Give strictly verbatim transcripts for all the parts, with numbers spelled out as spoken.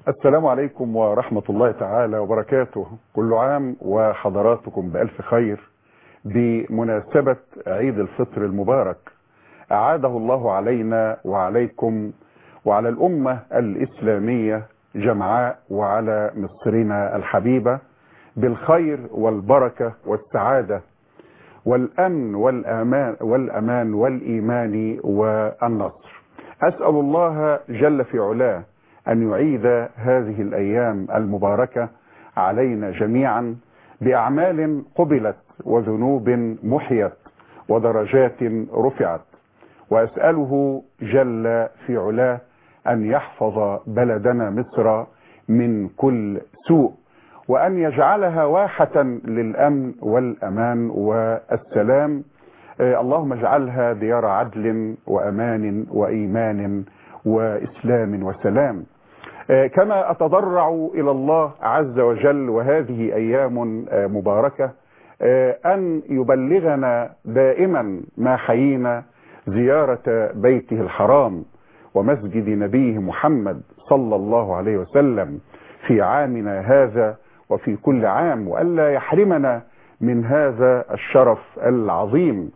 السلام عليكم ورحمة الله تعالى وبركاته. كل عام وحضراتكم بألف خير بمناسبة عيد الفطر المبارك، أعاده الله علينا وعليكم وعلى الأمة الإسلامية جمعاء وعلى مصرنا الحبيبة بالخير والبركة والسعادة والأمن والأمان والأمان والإيمان والنصر. أسأل الله جل في علاه أن يعيد هذه الأيام المباركة علينا جميعا بأعمال قبلت وذنوب محيت ودرجات رفعت، وأسأله جل في علاه أن يحفظ بلدنا مصر من كل سوء، وأن يجعلها واحة للأمن والأمان والسلام. اللهم اجعلها ديار عدل وأمان وإيمان وإسلام وسلام. كما أتضرع إلى الله عز وجل وهذه أيام مباركة أن يبلغنا دائما ما حيينا زيارة بيته الحرام ومسجد نبيه محمد صلى الله عليه وسلم في عامنا هذا وفي كل عام، وألا يحرمنا من هذا الشرف العظيم.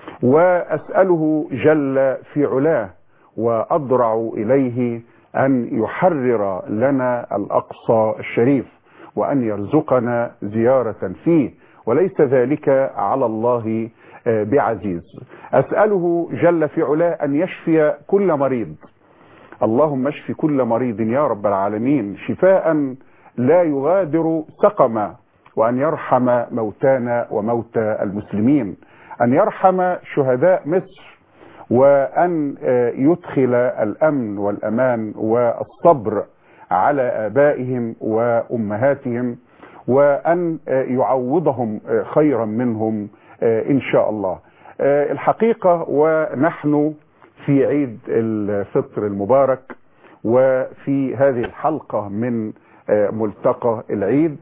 وأسأله جل في علاه وأضرع إليه أن يحرر لنا الأقصى الشريف وأن يرزقنا زيارة فيه، وليس ذلك على الله بعزيز. أسأله جل في علاه أن يشفي كل مريض، اللهم اشف كل مريض يا رب العالمين شفاء لا يغادر سقما، وأن يرحم موتانا وموتى المسلمين، أن يرحم شهداء مصر، وأن يدخل الأمن والأمان والصبر على آبائهم وأمهاتهم، وأن يعوضهم خيرا منهم إن شاء الله. الحقيقة ونحن في عيد الفطر المبارك وفي هذه الحلقة من ملتقى العيد،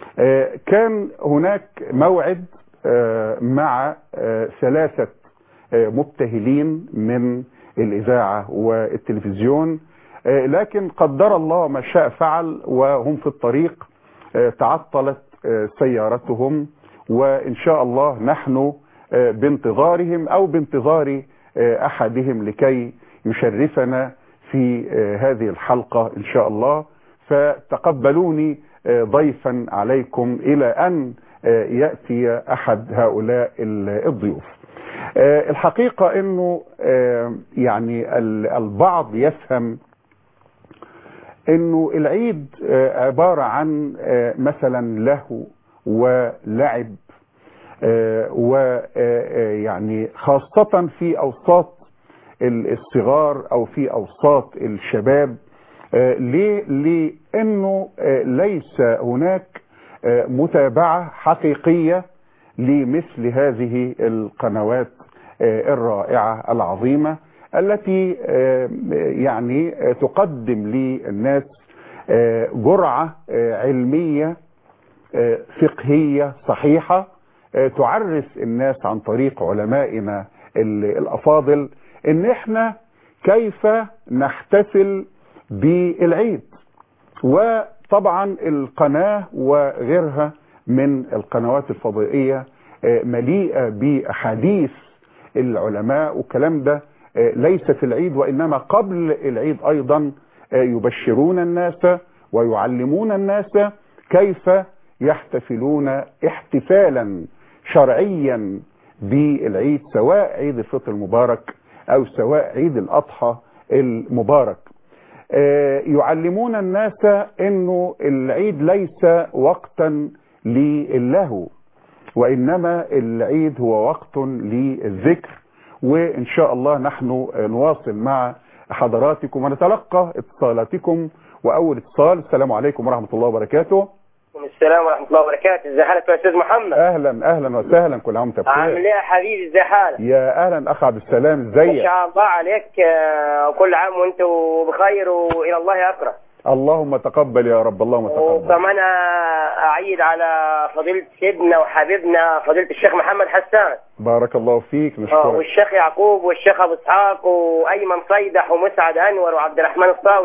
كان هناك موعد مع ثلاثة مبتهلين من الإذاعة والتلفزيون، لكن قدر الله ما شاء فعل وهم في الطريق تعطلت سيارتهم، وإن شاء الله نحن بانتظارهم أو بانتظار أحدهم لكي يشرفنا في هذه الحلقة إن شاء الله. فتقبلوني ضيفا عليكم إلى أن يأتي أحد هؤلاء الضيوف. الحقيقة أنه يعني البعض يفهم أنه العيد عبارة عن مثلا لهو ولعب، ويعني خاصة في أوساط الصغار أو في أوساط الشباب. ليه؟ لأنه ليس هناك متابعة حقيقية لمثل هذه القنوات الرائعة العظيمة التي يعني تقدم للناس جرعة علمية فقهية صحيحة، تعرف الناس عن طريق علمائنا الأفاضل ان احنا كيف نحتفل بالعيد. وطبعا القناة وغيرها من القنوات الفضائية مليئة بأحاديث العلماء، والكلام ده ليس في العيد وإنما قبل العيد أيضا يبشرون الناس ويعلمون الناس كيف يحتفلون احتفالا شرعيا بالعيد، سواء عيد الفطر المبارك أو سواء عيد الأضحى المبارك. يعلمون الناس انه العيد ليس وقتا للهو، وانما العيد هو وقت للذكر. وان شاء الله نحن نواصل مع حضراتكم ونتلقى اتصالاتكم. واول اتصال، السلام عليكم ورحمة الله وبركاته. السلام ورحمة الله وبركاته. ازي حالك يا استاذ محمد؟ اهلا اهلا وسهلا، كل عام وانت بخير. عامل ايه يا حبيبي؟ ازي حالك؟ يا اهلا اخ عبد السلام، ازيك؟ ان شاء الله عليك، وكل عام وانت بخير والى الله اقرب. اللهم تقبل يا رب، اللهم تقبل. وكمان اعيد على فضيلة سيدنا وحبيبنا فضيلة الشيخ محمد حسان، بارك الله فيك، نشكرك. والشيخ يعقوب والشيخ ابو اسحاق وايمن صيدح ومسعد انور وعبد الرحمن الصاوي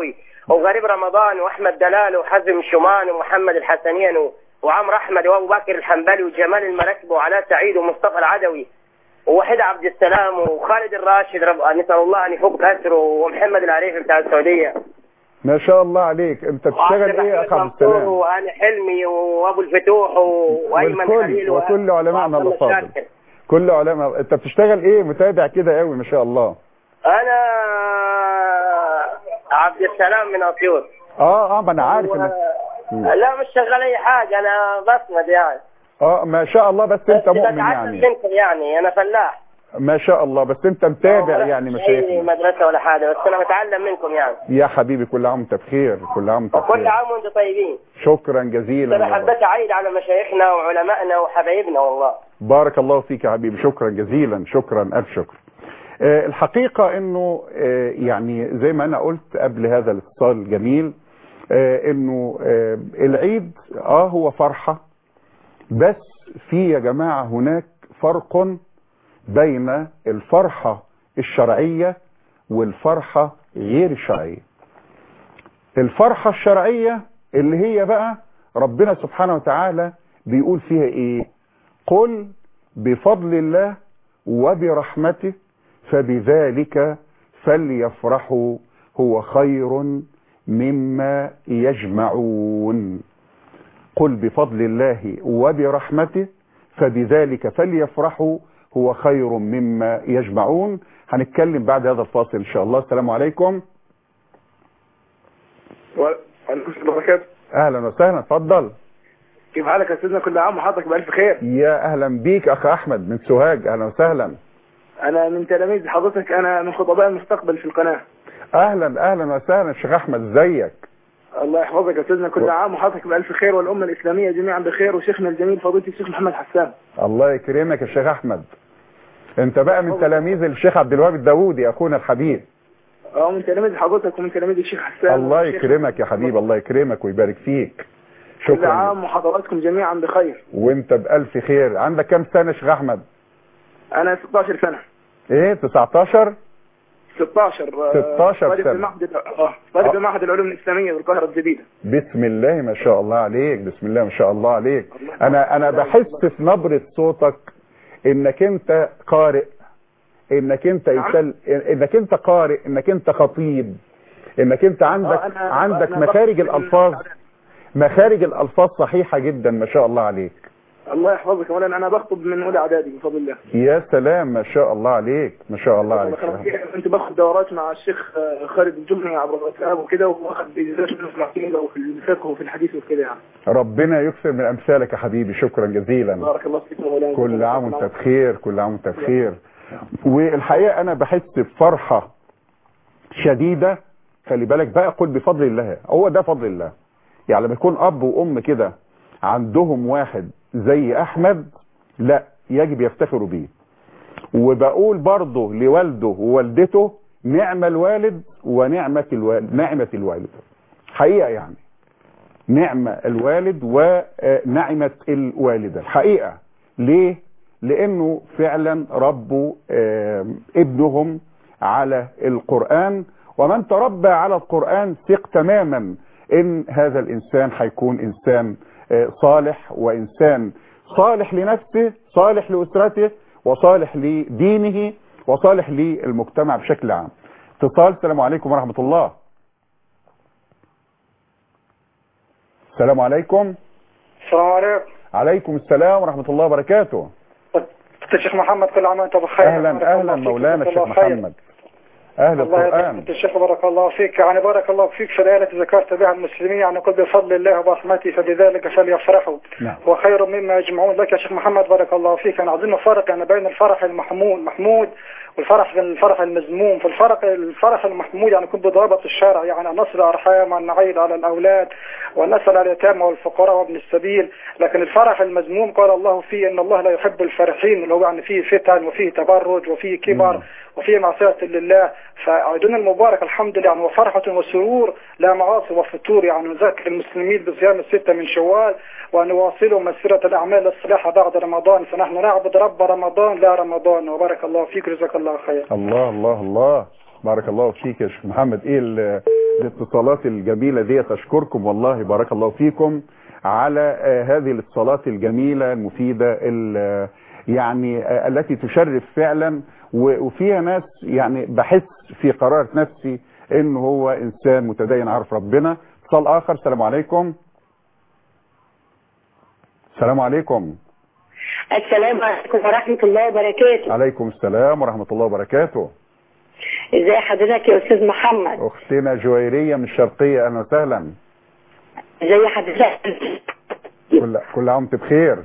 وغريب رمضان واحمد دلال وحزم شومان ومحمد الحسنين و- وعمرو احمد وابو بكر الحنبلي وجمال المراكب وعلاء سعيد ومصطفى العدوي ووحيد عبد السلام وخالد الراشد، رب... نسال الله ان يفك اسره، ومحمد العريفي بتاع السعوديه. ما شاء الله عليك. انت بتشتغل ايه يا اخ عبد منصور السلام؟ وهاني حلمي وابو الفتوح و- وايمن والكل خليل وكل علمائنا وعبد الله الافاضل، شاكر. كل علماء. انت بتشتغل ايه؟ متابع كده قوي ما شاء الله. انا عبد السلام من اسيوط. اه اه ما انا عارف و... ان لا مش شغال اي حاجه، انا بصمد يعني. اه ما شاء الله. بس انت بس مؤمن بتعلم يعني. منكم يعني، انا فلاح. ما شاء الله. بس انت متابع يعني مش مشايخنا. مدرسه ولا حاجه، بس انا بتعلم منكم يعني. يا حبيبي كل عام وانت بخير، كل عام وانت وكل بخير. عام وانتم طيبين. شكرا جزيلا. انا حبيت اعيد على مشايخنا وعلمائنا وحبايبنا والله. بارك الله فيك يا حبيبي، شكرا جزيلا، شكرا الف شكر. آه الحقيقه انه آه يعني زي ما انا قلت قبل هذا الاتصال الجميل، آه انه آه العيد اه هو فرحه، بس في يا جماعه هناك فرق بين الفرحه الشرعيه والفرحه غير الشرعيه. الفرحه الشرعيه اللي هي بقى ربنا سبحانه وتعالى بيقول فيها ايه؟ قل بفضل الله وبرحمته فبذلك فليفرحوا هو خير مما يجمعون. قل بفضل الله وبرحمته فبذلك فليفرحوا هو خير مما يجمعون. هنتكلم بعد هذا الفاصل ان شاء الله. السلام عليكم. وعليكم السلام وبركاته. اهلا وسهلا، اتفضل. كيف حالك يا سيدنا؟ كل عام وحضرتك بألف خير. يا اهلا بيك اخ احمد من سوهاج، اهلا وسهلا. انا من تلاميذ حضرتك، انا من خطباء المستقبل في القناه. اهلا اهلا وسهلا شيخ احمد، ازيك؟ الله يحفظك يا سيدنا، كل عام وحضرتك بألف خير والامه الاسلاميه جميعا بخير، وشيخنا الجميل فضيله الشيخ محمد حسان. الله يكرمك يا شيخ احمد. انت بقى من تلاميذ الشيخ عبد الوهاب الداوودي اخونا الحبيب. اه من تلاميذ حضرتك ومن تلاميذ الشيخ حسان. الله يكرمك يا حبيب، الله يكرمك ويبارك فيك. كل شكرا. عام وحضراتكم جميعا بخير. وانت بألف خير. عندك كام سنة يا شيخ احمد؟ انا ستاشر سنه. ايه تسعتاشر؟ ستاشر. ستاشر طالب سنة. بمعهد اه طالب بمعهد العلوم الاسلاميه بالقاهره الجديده. بسم الله ما شاء الله عليك، بسم الله ما شاء الله عليك. الله انا انا الله بحس في نبرة صوتك انك انت قارئ، انك انت نعم. يسل... انك انت قارئ، انك انت خطيب، انك انت عندك آه، أنا- عندك أنا مخارج بخطب من- الالفاظ، مخارج الالفاظ صحيحة جدا ما شاء الله عليك. الله يحفظك يا مولانا، انا بخطب من اولى اعدادي بفضل الله. يا سلام ما شاء الله عليك، ما شاء الله عليك. كنت باخد دورات مع الشيخ خالد الجمهي عبر الواتساب وكده، واخد اجازات في العقيده وفي الفقه وفي الحديث وكده يعني. ربنا يكثر من امثالك يا حبيبي، شكرا جزيلا. بارك الله فيك مولانا. كل عام وانت بخير، كل عام وانت بخير. والحقيقه انا بحس بفرحه شديده. خلي بالك بقى، قل بفضل الله، هو ده فضل الله. يعني لما يكون اب وام كده عندهم واحد زي احمد، لا يجب يفتخروا بيه. وبقول برضه لوالده ووالدته نعم الوالد ونعمة الوالد، نعمة الوالد حقيقة يعني، نعم الوالد ونعمة الوالدة الحقيقة. ليه؟ لانه فعلا ربوا ابنهم على القرآن، ومن تربى على القرآن ثق تماما ان هذا الانسان هيكون انسان صالح، وانسان صالح لنفسه، صالح لأسرته، وصالح لدينه، وصالح للمجتمع بشكل عام. اتصال. السلام عليكم ورحمة الله. السلام عليكم. السلام عليكم. عليكم السلام ورحمة الله وبركاته. الشيخ محمد كل عام وانت بخير. اهلا اهلا مولانا الشيخ محمد، اهل القرآن. الشيخ بارك الله فيك. يعني بارك الله فيك في الآية التي ذكرت بها المسلمين، يعني قل بفضل الله وبرحمته فبذلك فليفرحوا نعم. وخير مما يجمعون. لك يا شيخ محمد بارك الله فيك. انا عايزين نفرق يعني بين الفرح المحمود محمود والفرح الفرح المذموم. في الفرح الفرح المحمود يعني يكون بضوابط الشرع، يعني أن نصل أرحام وأن نعيد على الأولاد وأن نسأل على اليتامى والفقراء وابن السبيل. لكن الفرح المذموم قال الله فيه إن الله لا يحب الفرحين، اللي هو يعني فيه فتن وفيه تبرج وفيه كبر وفيه معصية لله. فعيدنا المبارك الحمد لله يعني وفرحة وسرور لا معاصي وفتور. يعني نذكر المسلمين بصيام الستة من شوال وأن يواصلوا مسيرة الأعمال الصالحة بعد رمضان، فنحن نعبد رب رمضان لا رمضان. وبارك الله فيك، جزاك الله خير. الله الله الله، بارك الله فيك يا شيخ محمد. ايه الاتصالات الجميلة دي، أشكركم والله، بارك الله فيكم على آه هذه الاتصالات الجميلة المفيدة يعني آه التي تشرف فعلا، وفيها ناس يعني بحس في قرارة نفسي انه هو انسان متدين عارف ربنا. اتصال اخر. السلام عليكم. السلام عليكم. السلام عليكم ورحمة الله وبركاته. عليكم السلام ورحمة الله وبركاته. ازي حضرتك يا استاذ محمد؟ اختنا جويرية من الشرقية، اهلا وسهلا. ازي حضرتك؟ كل كل عام وانت بخير.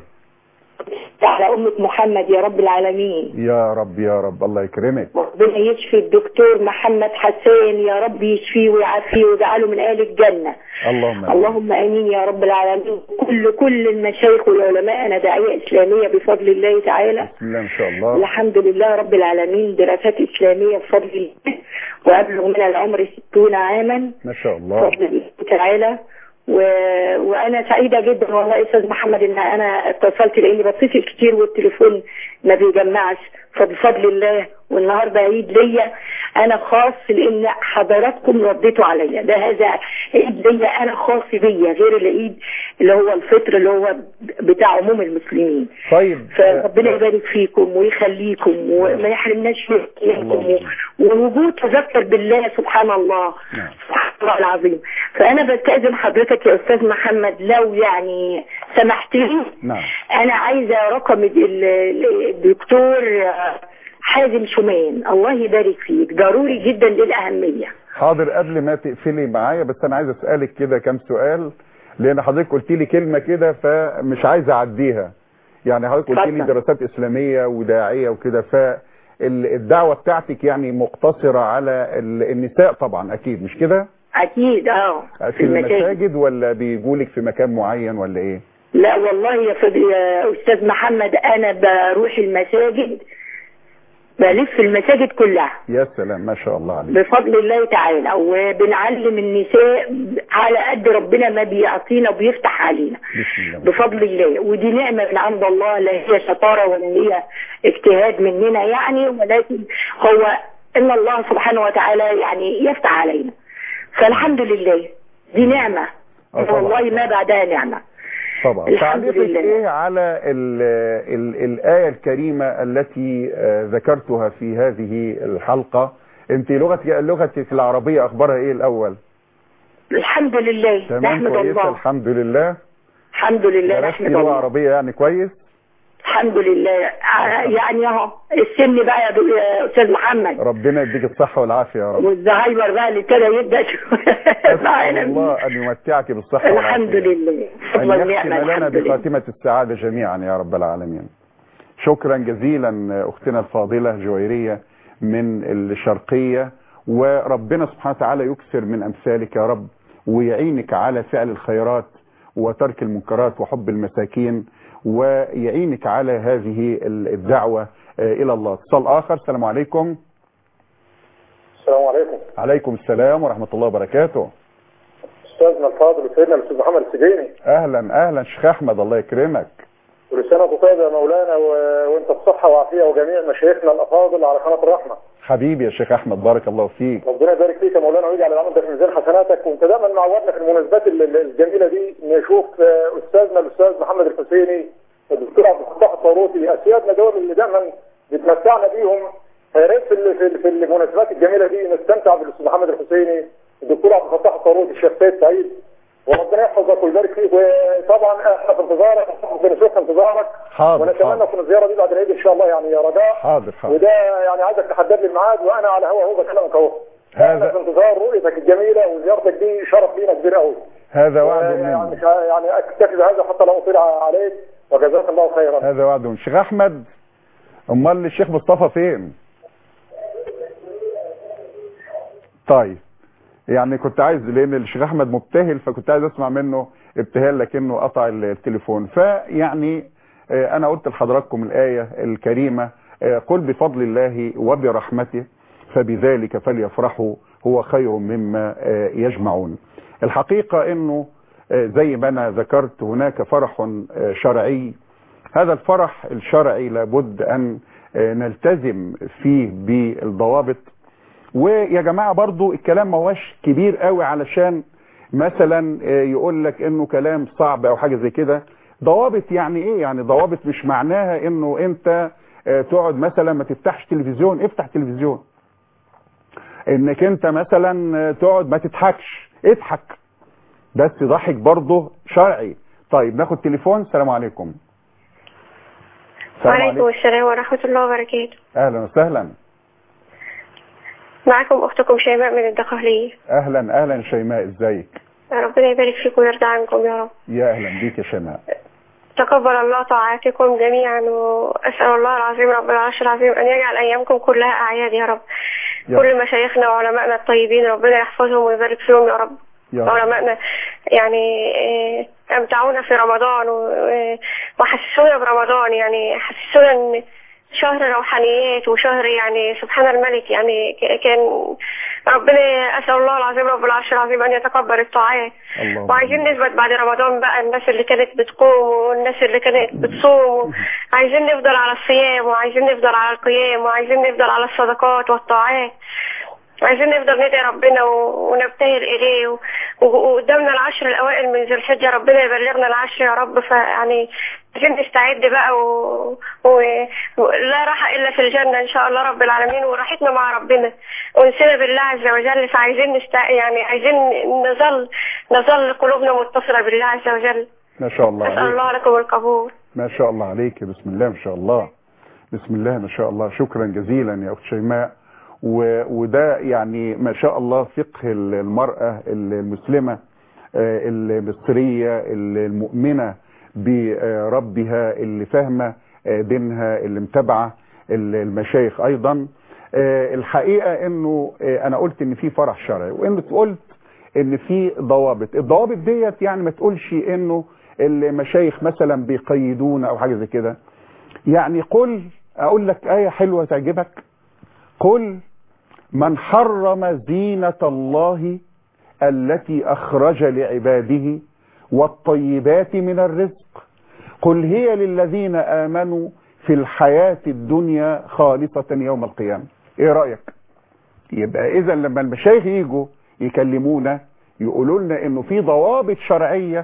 على أمة محمد يا رب العالمين. يا رب يا رب، الله يكرمك. ربنا يشفي الدكتور محمد حسان، يا رب يشفيه ويعافيه ويجعله من أهل الجنة. اللهم امين. اللهم امين يا رب العالمين. كل كل المشايخ والعلماء، انا داعية اسلامية بفضل الله تعالى. بسم الله ما شاء الله. الحمد لله رب العالمين، دراسات اسلامية بفضل الله، وابلغ من العمر ستون عاما ما شاء الله بفضل الله تعالى. و... وانا سعيده جدا والله يا استاذ محمد ان انا اتصلت، لاني بتصل كتير والتليفون ما بيجمعش، فبفضل الله والنهارده عيد ليا انا خاص، لان حضراتكم رديتوا عليا. ده هذا عيد ليا انا خاص بيا، غير العيد اللي هو الفطر اللي هو بتاع عموم المسلمين. طيب فربنا يبارك فيكم ويخليكم وما يحرمناش منكم، ووجود تذكر بالله سبحان الله. سبحان الله العظيم. فانا بستأذن حضرتك يا استاذ محمد لو يعني سمحت لي، نعم. انا عايزه رقم الدكتور حازم شومان، الله يبارك فيك، ضروري جدا للاهميه. حاضر. قبل ما تقفلي معايا بس انا عايز اسالك كده كام سؤال، لان حضرتك قلت لي كلمه كده فمش عايز اعديها. يعني حضرتك قلت لي دراسات اسلاميه وداعيه وكده، فالدعوه بتاعتك يعني مقتصره على النساء طبعا، اكيد مش كده؟ اكيد. اه في المساجد ولا بيجولك في مكان معين ولا ايه؟ لا والله يا يا استاذ محمد، انا بروح المساجد، بلف المساجد كلها. يا سلام ما شاء الله عليك. بفضل الله تعالى، وبنعلم النساء على قد ربنا ما بيعطينا وبيفتح علينا بفضل الله. ودي نعمة من عند الله، لا هي شطارة ولا هي اجتهاد مننا يعني، ولكن هو ان الله سبحانه وتعالى يعني يفتح علينا، فالحمد لله دي نعمة والله ما بعدها نعمة طبعا. تعليقك ايه على ال ال الآية الكريمة التي ذكرتها في هذه الحلقة؟ انت لغة لغتك العربية اخبارها ايه الاول؟ الحمد لله نحمد الله. الحمد لله. الحمد لله نحمد الله. لغة عربية يعني كويس؟ الحمد لله. يعني اهو السن بقى يا استاذ محمد، ربنا يديك الصحة والعافية يا رب. والزهايمر بقى اللي ابتدى يبدا معانا. الله ان يمتعك بالصحة والعافية. الحمد لله. فضل النعمة لنا بخاتمة السعادة جميعا يا رب العالمين. شكرا جزيلا اختنا الفاضلة جويرية من الشرقية، وربنا سبحانه وتعالى يكثر من امثالك يا رب، ويعينك على فعل الخيرات وترك المنكرات وحب المساكين، ويعينك على هذه الدعوة إلى الله. اتصال آخر. السلام عليكم. السلام عليكم. عليكم السلام ورحمة الله وبركاته. أستاذنا الفاضل سيدنا الأستاذ محمد السجيني. أهلا أهلا شيخ أحمد، الله يكرمك. كل سنة وأنت طيب يا مولانا و... وأنت بصحة وعافية، وجميع مشايخنا الأفاضل على قناة الرحمة. حبيبي يا شيخ أحمد، بارك الله فيك. ربنا يبارك فيك يا مولانا ويجعل العمل ده في ميزان حسناتك. وأنت دائما معودنا في المناسبات الجميلة دي نشوف أستاذنا الأستاذ محمد الحسيني، الدكتور عبد الفتاح الطاروسي، أسيادنا دول اللي دائما بتمتعنا بيهم. يا ريت في في المناسبات الجميلة دي نستمتع بالأستاذ محمد الحسيني، الدكتور عبد الفتاح الطاروسي، الشيخ سيد سعيد، وربنا يحفظك ويبارك فيك. وطبعا احنا في انتظارك، بنشوف انتظارك. حاضر. ونتمنى تكون الزياره دي بعد العيد ان شاء الله يعني يا رجاء. حاضر حاضر. وده يعني عايزك تحدد لي الميعاد، وانا على هوا اهو بكلمك اهو. هذا في انتظار رؤيتك الجميله، وزيارتك دي شرف لينا كبير قوي. هذا وعد مني. يعني يعني اكتفي بهذا حتى لا اطيل عليك، وجزاك الله خيرا. هذا وعد من شيخ احمد. امال الشيخ مصطفى فين؟ طيب يعني كنت عايز، لان الشيخ احمد مبتهل فكنت عايز اسمع منه ابتهال لكنه قطع التليفون. فيعني انا قلت لحضراتكم الايه الكريمه، قل بفضل الله وبرحمته فبذلك فليفرحوا هو خير مما يجمعون. الحقيقه انه زي ما انا ذكرت هناك فرح شرعي، هذا الفرح الشرعي لابد ان نلتزم فيه بالضوابط. ويا جماعة برضو الكلام ما هوش كبير قوي علشان مثلا يقول لك انه كلام صعب او حاجة زي كده. ضوابط يعني ايه؟ يعني ضوابط مش معناها انه انت تقعد مثلا ما تفتحش تلفزيون، افتح تلفزيون. انك انت مثلا تقعد ما تضحكش، اضحك، بس ضحك برضه شرعي. طيب ناخد تليفون. السلام عليكم. وعليكم السلام ورحمة الله وبركاته. اهلا وسهلا. معكم اختكم شيماء من الدقهلية. اهلا اهلا شيماء، ازيك؟ ربنا يبارك فيكم ويرضى عنكم يا رب. يا اهلا بيك يا شيماء. تقبل الله طاعاتكم جميعا، واسال الله العظيم رب العرش العظيم ان يجعل ايامكم كلها اعياد يا رب. يا كل مشايخنا وعلمائنا الطيبين ربنا يحفظهم ويبارك فيهم يا رب. يا رب. علمائنا يعني امتعونا في رمضان وحسسونا برمضان، يعني حسسونا ان شهر روحانيات وشهر يعني سبحان الملك، يعني كان ربنا اسال الله العظيم رب العرش العظيم ان يتقبل الطاعات. وعايزين نثبت بعد رمضان بقى الناس اللي كانت بتقوم والناس اللي كانت بتصوم، عايزين نفضل على الصيام وعايزين نفضل على القيام وعايزين نفضل على الصدقات والطاعات، عايزين نفضل ندعي ربنا ونبتهل اليه، وقدامنا العشر الاوائل من ذي الحجه، ربنا يبلغنا العشر يا رب. فيعني عايزين نستعد بقى و... و... ولا راحه الا في الجنه ان شاء الله رب العالمين، وراحتنا مع ربنا ونسينا بالله عز وجل. فعايزين نست... يعني عايزين نظل نظل قلوبنا متصله بالله عز وجل. ما شاء الله عليك. اسال الله لكم القبول. ما شاء الله عليك. بسم الله ما شاء الله. بسم الله ما شاء الله. شكرا جزيلا يا اخت شيماء. و... وده يعني ما شاء الله فقه المرأة المسلمة المصرية المؤمنة بربها، اللي فاهمة دينها، اللي متابعة المشايخ ايضا. الحقيقة انه انا قلت ان في فرح شرعي، وانت قلت ان في ضوابط. الضوابط ديت يعني ما تقولش انه المشايخ مثلا بيقيدون او حاجة زي كده. يعني قل، اقول لك آية حلوة تعجبك. قل من حرم زينة الله التي أخرج لعباده والطيبات من الرزق قل هي للذين آمنوا في الحياة الدنيا خالصة يوم القيامة. ايه رأيك؟ يبقى اذا لما المشايخ يجوا يكلمونا يقولوا لنا انه في ضوابط شرعية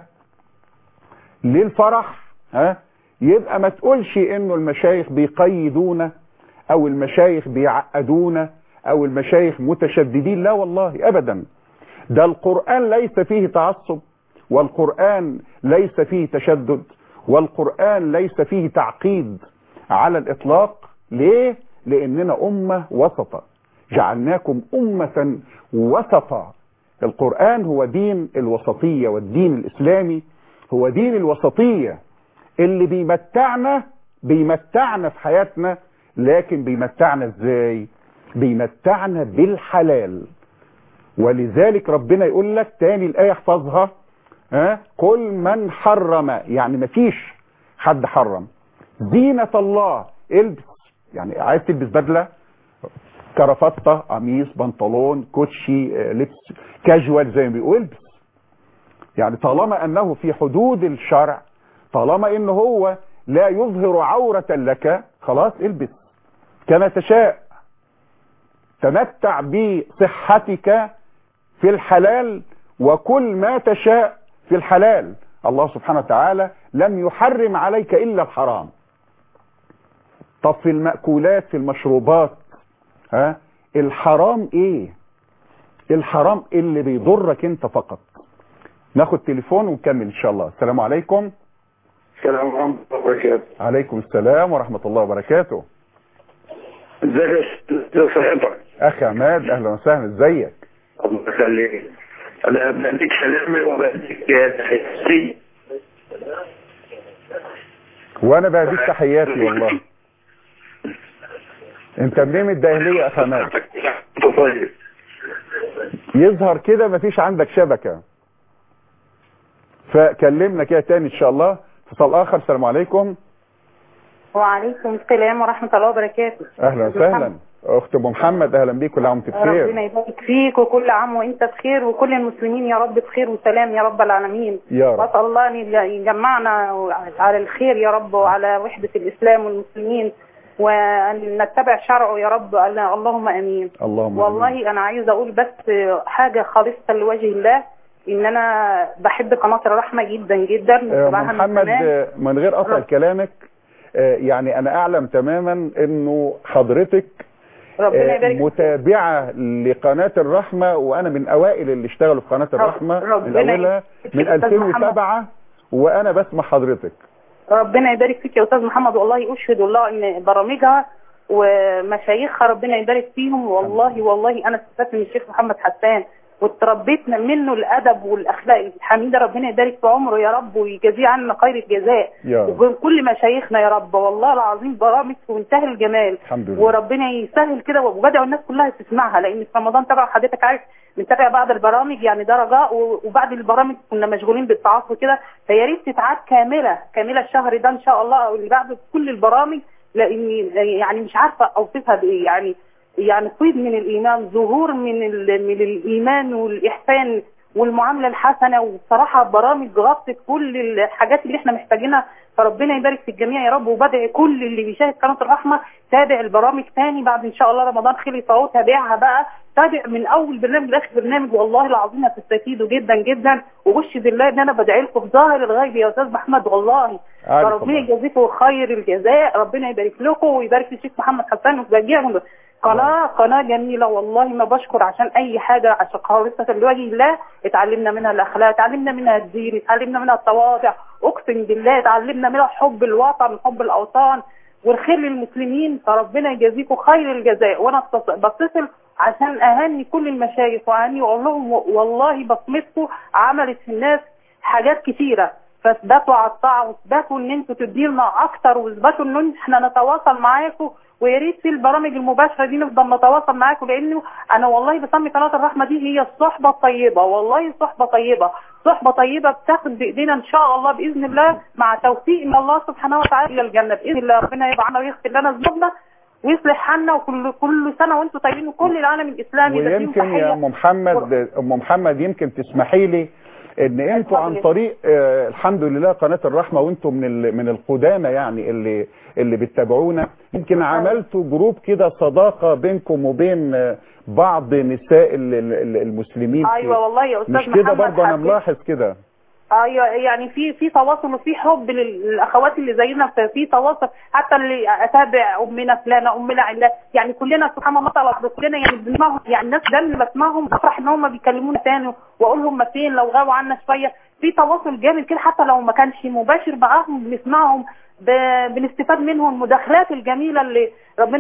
للفرح، ها، يبقى ما تقولش انه المشايخ بيقيدونا او المشايخ بيعقدونا او المشايخ متشددين. لا والله ابدا. ده القرآن ليس فيه تعصب، والقرآن ليس فيه تشدد، والقرآن ليس فيه تعقيد على الاطلاق. ليه؟ لاننا امة وسطة، جعلناكم امة وسطة. القرآن هو دين الوسطية، والدين الاسلامي هو دين الوسطية اللي بيمتعنا بيمتعنا في حياتنا. لكن بيمتعنا ازاي؟ بيمتعنا بالحلال. ولذلك ربنا يقول لك تاني الآية احفظها، ها، قل من حرم، يعني مفيش حد حرم زينة الله. البس، يعني عايز تلبس بدلة، كرافتة، قميص، بنطلون، كوتشي، لبس كاجوال زي ما بيقول، البس. يعني طالما انه في حدود الشرع، طالما انه هو لا يظهر عورة لك، خلاص البس كما تشاء. تمتع بصحتك في الحلال وكل ما تشاء في الحلال. الله سبحانه وتعالى لم يحرم عليك إلا الحرام. طب في المأكولات، في المشروبات، ها، الحرام ايه؟ الحرام اللي بيضرك انت فقط. ناخد تليفون ونكمل ان شاء الله. السلام عليكم. السلام ورحمة الله وبركاته. عليكم السلام ورحمة الله وبركاته. ازيك يا صاحبك؟ اخي عماد، اهلا وسهلا، ازيك؟ الله يخليك. انا بديك سلامي وبديك تحياتي. وانا بديك تحياتي والله. انت منين من الدقهلية يا اخي عماد؟ طيب. يظهر كده مفيش عندك شبكة، فكلمنا كده تاني ان شاء الله. اتصال اخر. السلام عليكم. وعليكم السلام ورحمة الله وبركاته. اهلا وسهلا اخت ابو محمد، اهلا بيك، كل عام وانت بخير. ربنا يبارك فيك وكل عام وانت بخير وكل المسلمين يا رب بخير وسلام يا رب العالمين. يا رب. واسال الله ان يجمعنا على الخير يا رب وعلى وحدة الاسلام والمسلمين وأن نتبع شرعه يا رب. اللهم أمين. اللهم والله أمين. أنا عايزة أقول بس حاجة خالصة لوجه الله، إن أنا بحب قناة الرحمة جدا جدا. آه محمد آه من غير قطع كلامك، آه يعني أنا أعلم تماما إنه حضرتك ربنا يبارك متابعة لقناة الرحمة، وأنا من أوائل اللي اشتغلوا في قناة الرحمة من أولها من ألفين وسبعة وأنا بسمع حضرتك. ربنا يبارك فيك يا أستاذ محمد، والله أشهد الله إن برامجها ومشايخها ربنا يبارك فيهم، والله والله أنا استفدت من الشيخ محمد حسان وتربيت منه الأدب والأخلاق الحميدة. ربنا يبارك في عمره يا رب ويجازيه عنا خير الجزاء، وبين كل مشايخنا يا رب. والله العظيم برامج في منتهى الجمال، الحمد لله. وربنا يسهل كده، وبدأوا الناس كلها تسمعها، لأن في رمضان طبعا حضرتك عارف بنتابع بعض البرامج، يعني ده رجاء، وبعد البرامج كنا مشغولين بالتعاطف كده، فيا ريت تتعاد كاملة كاملة الشهر ده إن شاء الله أو اللي بعده كل البرامج، لأني يعني مش عارفة أوصفها بإيه. يعني يعني فيض من الإيمان، ظهور من من الإيمان والإحسان والمعاملة الحسنة، وبصراحة برامج غطت كل الحاجات اللي احنا محتاجينها، فربنا يبارك في الجميع يا رب. وبدعي كل اللي بيشاهد قناة الرحمة تابع البرامج تاني بعد إن شاء الله رمضان خلص اهو، تابعها بقى، تابع من أول برنامج لآخر برنامج، والله العظيم هتستفيدوا جدا جدا. وبشهد الله إن أنا بدعي لكم في ظاهر الغيب يا أستاذ محمد، والله فربنا يجازيكم خير الجزاء، ربنا يبارك لكم ويبارك في الشيخ محمد حسان وترجعهم. قناة قناة جميلة والله، ما بشكر عشان أي حاجة، عشان خالصة لوجه الله اتعلمنا منها الأخلاق، اتعلمنا منها الدين، اتعلمنا منها التواضع، أقسم بالله اتعلمنا منها حب الوطن، حب الأوطان والخير للمسلمين، فربنا يجازيكم خير الجزاء. وأنا بتصل عشان أهني كل المشايخ وأهني وأقول لهم والله بصمتكم عملت في الناس حاجات كثيرة، فاثبتوا على الطاعة واثبتوا إن أنتوا تدينا أكتر، واثبتوا إن احنا نتواصل معاكم، ويا ريت في البرامج المباشره دي نفضل نتواصل معاكم، لانه انا والله بسمي قناه الرحمه دي هي الصحبه الطيبه، والله الصحبه طيبه، صحبه طيبه بتاخد بايدينا ان شاء الله باذن الله مع توفيق من الله سبحانه وتعالى الى الجنه باذن الله. ربنا يبعنا ويغفر لنا ذنوبنا ويصلح حالنا، وكل كل سنه وانتم طيبين وكل العالم الاسلامي. ويمكن يا ام محمد ام محمد يمكن تسمحي لي ان انتوا عن طريق آه الحمد لله قناه الرحمه، وانتوا من من القدامى يعني اللي اللي بتتابعونا، يمكن عملتوا جروب كده صداقه بينكم وبين آه بعض نساء المسلمين. ايوه والله يا استاذ محمد، مش كده برضه؟ انا ملاحظ كده. ايوه يعني في في تواصل وفي حب للاخوات اللي زينا، في تواصل، حتى اللي اتابع امنا فلانه امنا علا، يعني كلنا سبحان الله طلع كلنا يعني بنسمعهم، يعني الناس ده اللي بسمعهم افرح ان هم بيكلمونا تاني واقول هم فين لو غابوا عنا شويه، في تواصل جامد كده، حتى لو ما كانش مباشر معاهم بنسمعهم، بنستفاد منهم المداخلات الجميله اللي ربنا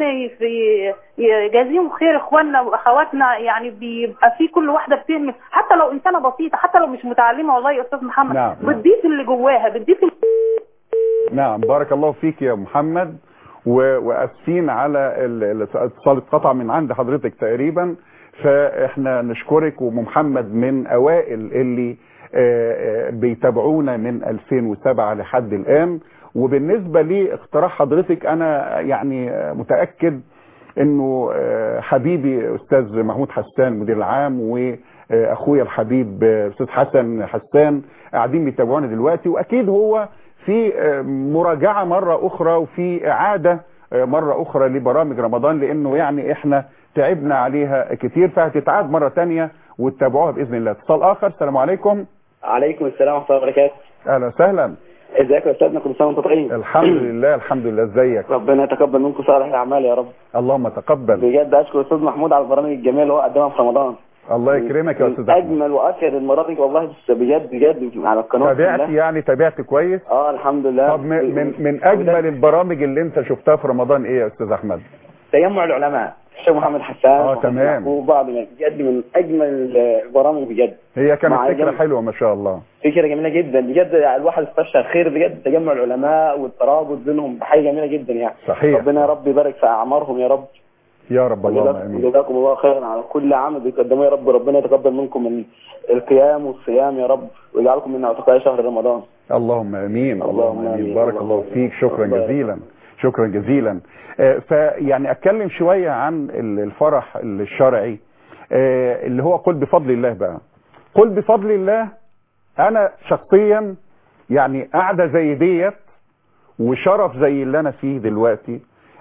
يجازيهم خير اخواننا واخواتنا، يعني بيبقى في كل واحده بتهمل، حتى لو انسانه بسيطه، حتى لو مش متعلمه والله يا استاذ محمد. نعم بتضيف اللي جواها، بتضيف ال... نعم بارك الله فيك يا محمد، واسفين على الاتصال اتقطع من عند حضرتك تقريبا، فاحنا نشكرك. ومحمد من اوائل اللي بيتابعونا من ألفين وسبعة لحد الان. وبالنسبة لي اقتراح حضرتك، انا يعني متأكد انه حبيبي استاذ محمود حسان مدير العام واخويا الحبيب استاذ حسن حسان قاعدين بيتابعونا دلوقتي، واكيد هو في مراجعة مرة اخرى وفي اعادة مرة اخرى لبرامج رمضان، لانه يعني احنا تعبنا عليها كتير، فهتتعاد مرة تانية وتتابعوها باذن الله. اتصال اخر. السلام عليكم. عليكم السلام ورحمة الله وبركاته. اهلا وسهلا. ازيك يا استاذنا؟ كل سنه وانتم طيبين. الحمد لله الحمد لله. ازيك؟ ربنا يتقبل منكم صالح الاعمال يا رب. اللهم تقبل. بجد اشكر الاستاذ محمود على البرامج الجميله اللي هو قدمها في رمضان. الله يكرمك يا استاذ احمد. اجمل واكثر المراتب والله، بجد بجد على القناه. تابعت يعني تابعت كويس؟ اه الحمد لله. طب من من اجمل البرامج اللي انت شفتها في رمضان ايه يا استاذ احمد؟ تجمع العلماء الشيخ محمد حسان. اه تمام. وبعض بجد من اجمل البرامج بجد. هي كانت فكره حلوه ما شاء الله. فكره جميله جدا بجد، الواحد استشعر خير بجد، تجمع العلماء والترابط بينهم حاجه جميله جدا يعني. صحيح. ربنا يا رب يبارك في اعمارهم يا رب. يا رب اللهم امين. وجزاكم الله خيرا على كل عمل بيقدموه يا رب، ربنا يتقبل منكم من القيام والصيام يا رب، ويجعلكم من اعتقاء شهر رمضان. اللهم امين. اللهم امين. بارك الله فيك. شكرا جزيلا. شكرا جزيلا. فيعني اتكلم شوية عن الفرح الشرعي اللي هو قل بفضل الله بقى. قل بفضل الله، انا شخصيا يعني قاعدة زي ديت وشرف زي اللي انا فيه دلوقتي،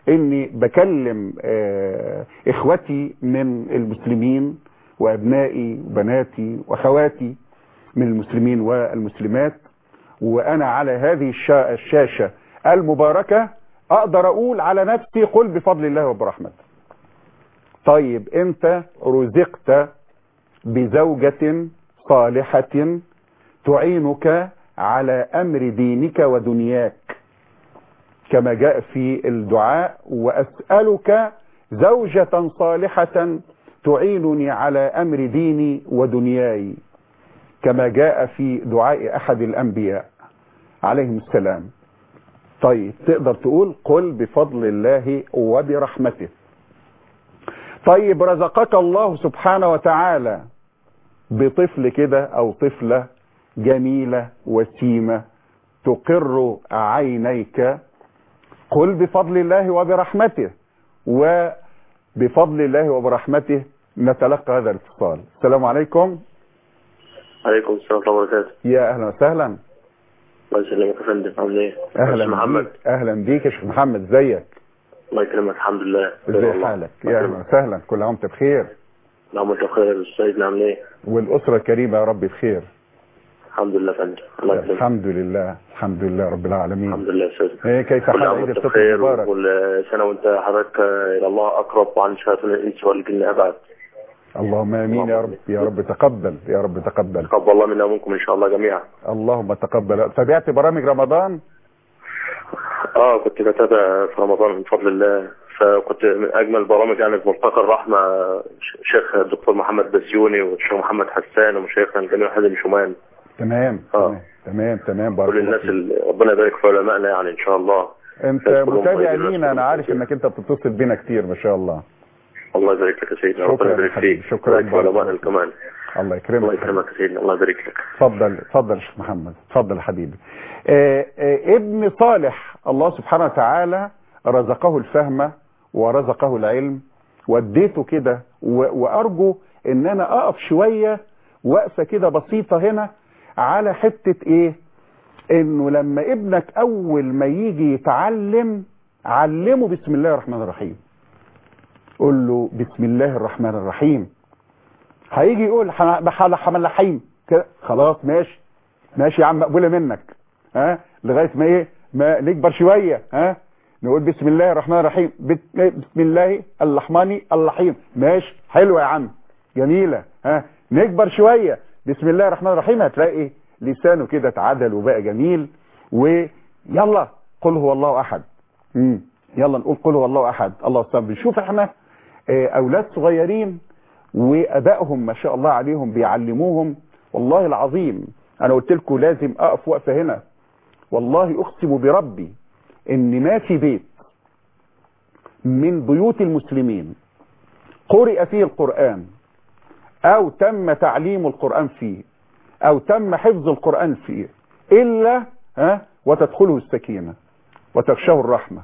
اني بكلم اه اخوتي من المسلمين وابنائي وبناتي واخواتي من المسلمين والمسلمات، وانا على هذه الشاشة المباركة اقدر اقول على نفسي قل بفضل الله وبرحمته. طيب انت رزقت بزوجة صالحة تعينك على امر دينك ودنياك كما جاء في الدعاء، واسألك زوجة صالحة تعينني على امر ديني ودنياي كما جاء في دعاء احد الانبياء عليهم السلام. طيب تقدر تقول قل بفضل الله وبرحمته. طيب رزقك الله سبحانه وتعالى بطفل كده او طفلة جميلة وسيمة تقر عينيك، قل بفضل الله وبرحمته. وبفضل الله وبرحمته نتلقى هذا الاتصال. السلام عليكم. عليكم السلام ورحمة الله وبركاته. يا اهلا وسهلا. الله يسلمك يا فندم، عامل ايه؟ اهلا محمد. بيك. اهلا بيك يا شيخ محمد، ازيك؟ الله يكرمك، الحمد لله. ازي حالك؟ يا اهلا وسهلا، كل عام وانت بخير. نعم وانت بخير يا سيدنا، عامل ايه؟ والاسره الكريمه يا رب بخير. الحمد لله يا فندم، الله يسلمك. الحمد لله الحمد لله رب العالمين. الحمد لله يا سيدنا. ايه كيف حال عيد الفطر المبارك؟ كل سنه وانت حضرتك الى الله اقرب وعن شياطين الانس والجن ابعد. اللهم امين يا رب. يا رب تقبل، يا رب تقبل. تقبل الله منا ومنكم ان شاء الله جميعا. اللهم تقبل. تابعت برامج رمضان؟ اه كنت بتابع في رمضان من فضل الله، فكنت من اجمل البرامج يعني في ملتقى الرحمه الشيخ الدكتور محمد بسيوني والشيخ محمد حسان ومشايخنا الجميع حازم شومان. تمام اه تمام تمام بارك كل الناس اللي ربنا يبارك في علمائنا يعني ان شاء الله. انت متابع لينا، انا عارف انك انت بتتصل بينا كتير ما شاء الله. الله يبارك لك يا سيدنا، ربنا يبارك فيك. شكرا لك علمائنا كمان. الله يكرمك. الله يكرمك يا سيدنا، الله يبارك لك. اتفضل اتفضل يا شيخ محمد، اتفضل حبيبي. آه آه ابن صالح الله سبحانه وتعالى رزقه الفهم ورزقه العلم، واديته كده، وارجو ان انا اقف شوية وقفة كده بسيطة هنا على حتة ايه، انه لما ابنك اول ما يجي يتعلم علمه بسم الله الرحمن الرحيم. قول له بسم الله الرحمن الرحيم، هيجي يقول حمل حيم كده، خلاص ماشي ماشي يا عم، مقبوله منك. ها لغايه ما ايه ما نكبر شويه، ها نقول بسم الله الرحمن الرحيم، بسم الله الرحمن الرحيم، ماشي حلوه يا عم جميله. ها نكبر شويه بسم الله الرحمن الرحيم، هتلاقي لسانه كده اتعدل وبقى جميل. ويلا قل هو الله احد. امم يلا نقول قل هو الله احد. الله اكبر. بنشوف احنا اولاد صغيرين وابائهم ما شاء الله عليهم بيعلموهم. والله العظيم انا قلت لكم لازم اقف وقفه هنا، والله اقسم بربي ان ما في بيت من بيوت المسلمين قرئ فيه القرآن او تم تعليم القرآن فيه او تم حفظ القرآن فيه الا ها وتدخله السكينة وتغشاه الرحمة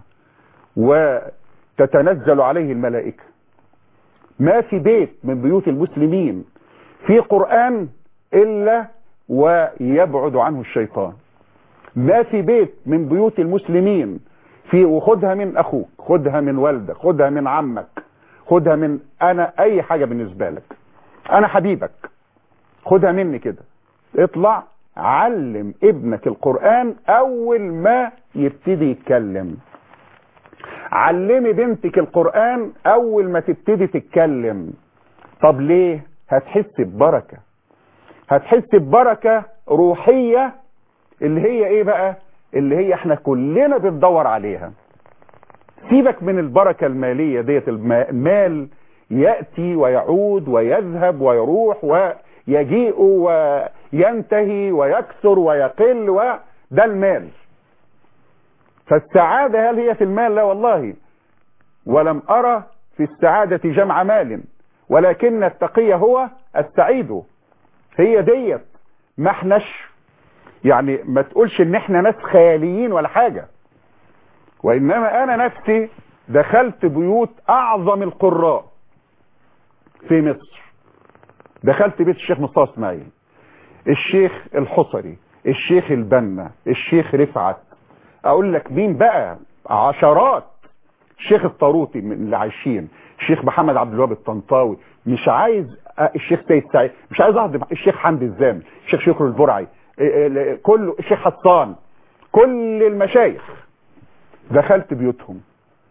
وتتنزل عليه الملائكة. ما في بيت من بيوت المسلمين في قرآن الا ويبعد عنه الشيطان. ما في بيت من بيوت المسلمين في، وخدها من اخوك، خدها من والدك، خدها من عمك، خدها من انا اي حاجة بالنسبة لك، انا حبيبك، خدها مني كده. اطلع علم ابنك القرآن اول ما يبتدي يتكلم. علمي بنتك القرآن اول ما تبتدي تتكلم. طب ليه؟ هتحس ببركة، هتحس ببركة روحية اللي هي ايه بقى؟ اللي هي احنا كلنا بندور عليها. سيبك من البركة المالية ديت، المال يأتي ويعود ويذهب ويروح ويجيء وينتهي ويكثر ويقل، وده المال. فالسعادة هل هي في المال؟ لا والله، ولم أرى في السعادة جمع مال، ولكن التقي هو السعيد. هي ديت، ما احناش يعني ما تقولش ان احنا ناس خياليين ولا حاجة، وانما انا نفسي دخلت بيوت اعظم القراء في مصر. دخلت بيت الشيخ مصطفى اسماعيل، الشيخ الحصري، الشيخ البنا، الشيخ رفعت، اقول لك مين بقى، عشرات الشيخ الطاروطي من اللي عايشين، الشيخ محمد عبد الوهاب الطنطاوي، مش عايز الشيخ سيد سعيد، مش عايز اهضم الشيخ حمدي الزامل، الشيخ شكر البرعي، كله، الشيخ حسان، كل المشايخ دخلت بيوتهم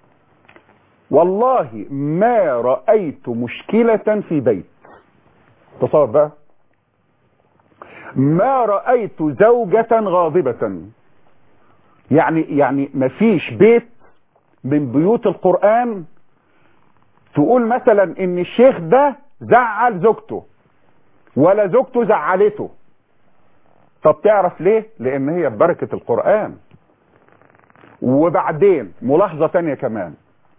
والله ما رأيت مشكلة في بيت. تصور بقى، ما رأيت زوجة غاضبة. يعني يعني مفيش بيت من بيوت القرآن تقول مثلا ان الشيخ ده زعل زوجته ولا زوجته زعلته. طب تعرف ليه؟ لان هي ببركة القرآن. وبعدين ملاحظة تانية كمان،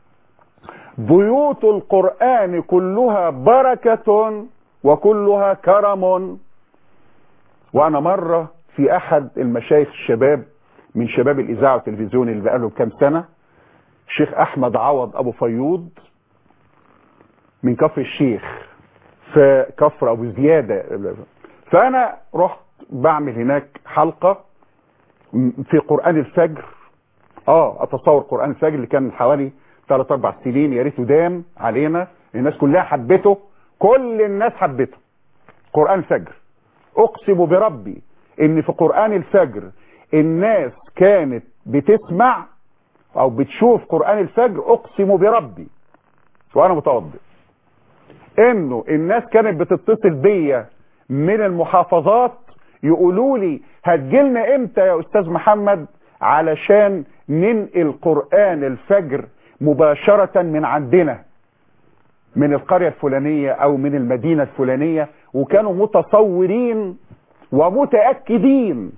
بيوت القرآن كلها بركة وكلها كرم. وانا مرة في احد المشايخ الشباب من شباب الاذاعة والتلفزيون اللي بقالهم كام سنة، الشيخ احمد عوض ابو فيوض من كفر الشيخ في كفر ابو زيادة، فانا رحت بعمل هناك حلقة في قرآن الفجر. اه اتصور قرآن الفجر اللي كان حوالي ثلاث اربع سنين، يا ريته دام علينا، الناس كلها حبته، كل الناس حبته. قرآن الفجر اقسم بربي ان في قرآن الفجر الناس كانت بتسمع او بتشوف قرآن الفجر، اقسم بربي وانا متوضئ انه الناس كانت بتتصل بيا من المحافظات يقولوا لي هتجيلنا امتى يا استاذ محمد علشان ننقل قرآن الفجر مباشرة من عندنا من القرية الفلانية او من المدينة الفلانية، وكانوا متصورين ومتأكدين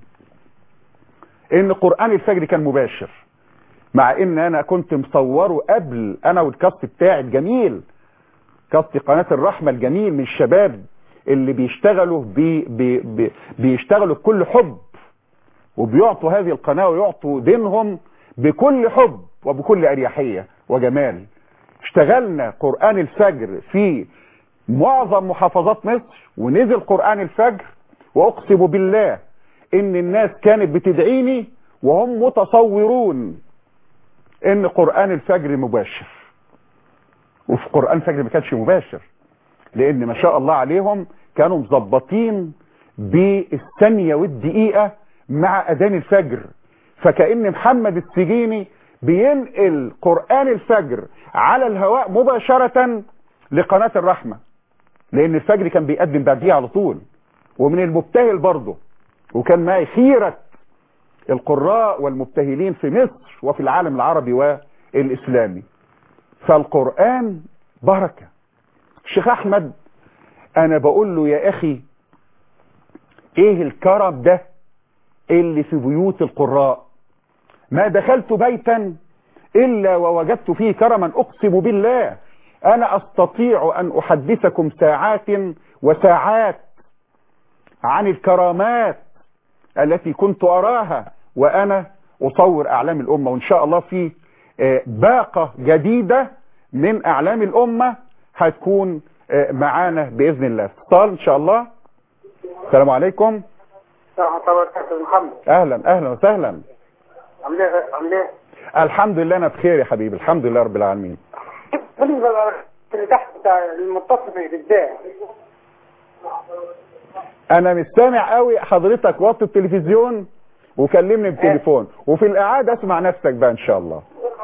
ان قرآن الفجر كان مباشر، مع ان انا كنت مصوره قبل، انا والكاست بتاعي الجميل، كاست قناة الرحمة الجميل من الشباب اللي بيشتغلوا بي بي بي بيشتغلوا بكل حب وبيعطوا هذه القناة ويعطوا دينهم بكل حب وبكل اريحية وجمال. اشتغلنا قرآن الفجر في معظم محافظات مصر، ونزل قرآن الفجر، واقسم بالله ان الناس كانت بتدعيني وهم متصورون ان قرآن الفجر مباشر، وفي قرآن الفجر ما كانش مباشر، لان ما شاء الله عليهم كانوا مظبطين بالثانية والدقيقة مع اذان الفجر، فكأن محمد السجيني بينقل قرآن الفجر على الهواء مباشرة لقناة الرحمة، لان الفجر كان بيقدم بعديه على طول. ومن المبتهل برضه، وكان معي خيرة القراء والمبتهلين في مصر وفي العالم العربي والإسلامي. فالقرآن بركة. الشيخ أحمد أنا بقول له يا أخي إيه الكرم ده اللي في بيوت القراء؟ ما دخلت بيتا إلا ووجدت فيه كرما، أقسم بالله أنا أستطيع أن أحدثكم ساعات وساعات عن الكرامات التي كنت أراها وأنا أصور أعلام الأمة. وإن شاء الله في باقة جديدة من أعلام الأمة هتكون معانا بإذن الله. اتصال إن شاء الله. السلام عليكم. محمد. أهلا أهلا وسهلا. عامل ايه عامل ايه؟ الحمد لله أنا بخير يا حبيبي، الحمد لله رب العالمين. اللي تحت بتاع المتصل بالذات. انا مش سامع قوي حضرتك، وطي التلفزيون وكلمني بالتليفون، وفي الاعاده اسمع نفسك بقى ان شاء الله،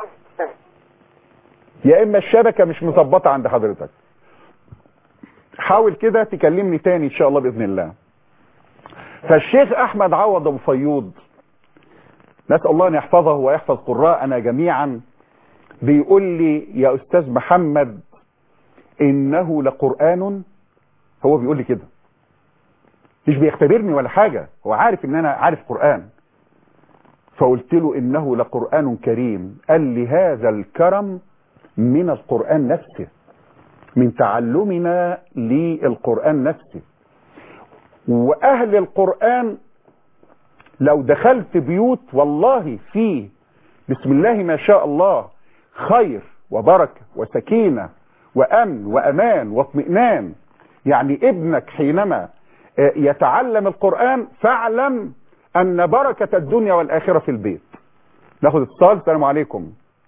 يا اما الشبكه مش مظبطه عند حضرتك. حاول كده تكلمني تاني ان شاء الله باذن الله. فالشيخ احمد عوض ابو فيوض نسال الله ان يحفظه ويحفظ قراءنا جميعا، بيقول لي يا استاذ محمد انه لقرآن. هو بيقول لي كده، مش بيختبرني ولا حاجة، هو عارف ان انا عارف قرآن. فقلت له انه لقرآن كريم. قال لي هذا الكرم من القرآن نفسه، من تعلمنا للقرآن نفسه. واهل القرآن لو دخلت بيوت والله فيه بسم الله ما شاء الله خير وبركة وسكينة وامن وامان واطمئنان. يعني ابنك حينما يتعلم القرآن فاعلم ان بركة الدنيا والاخرة في البيت. ناخد اتصال. السلام عليكم.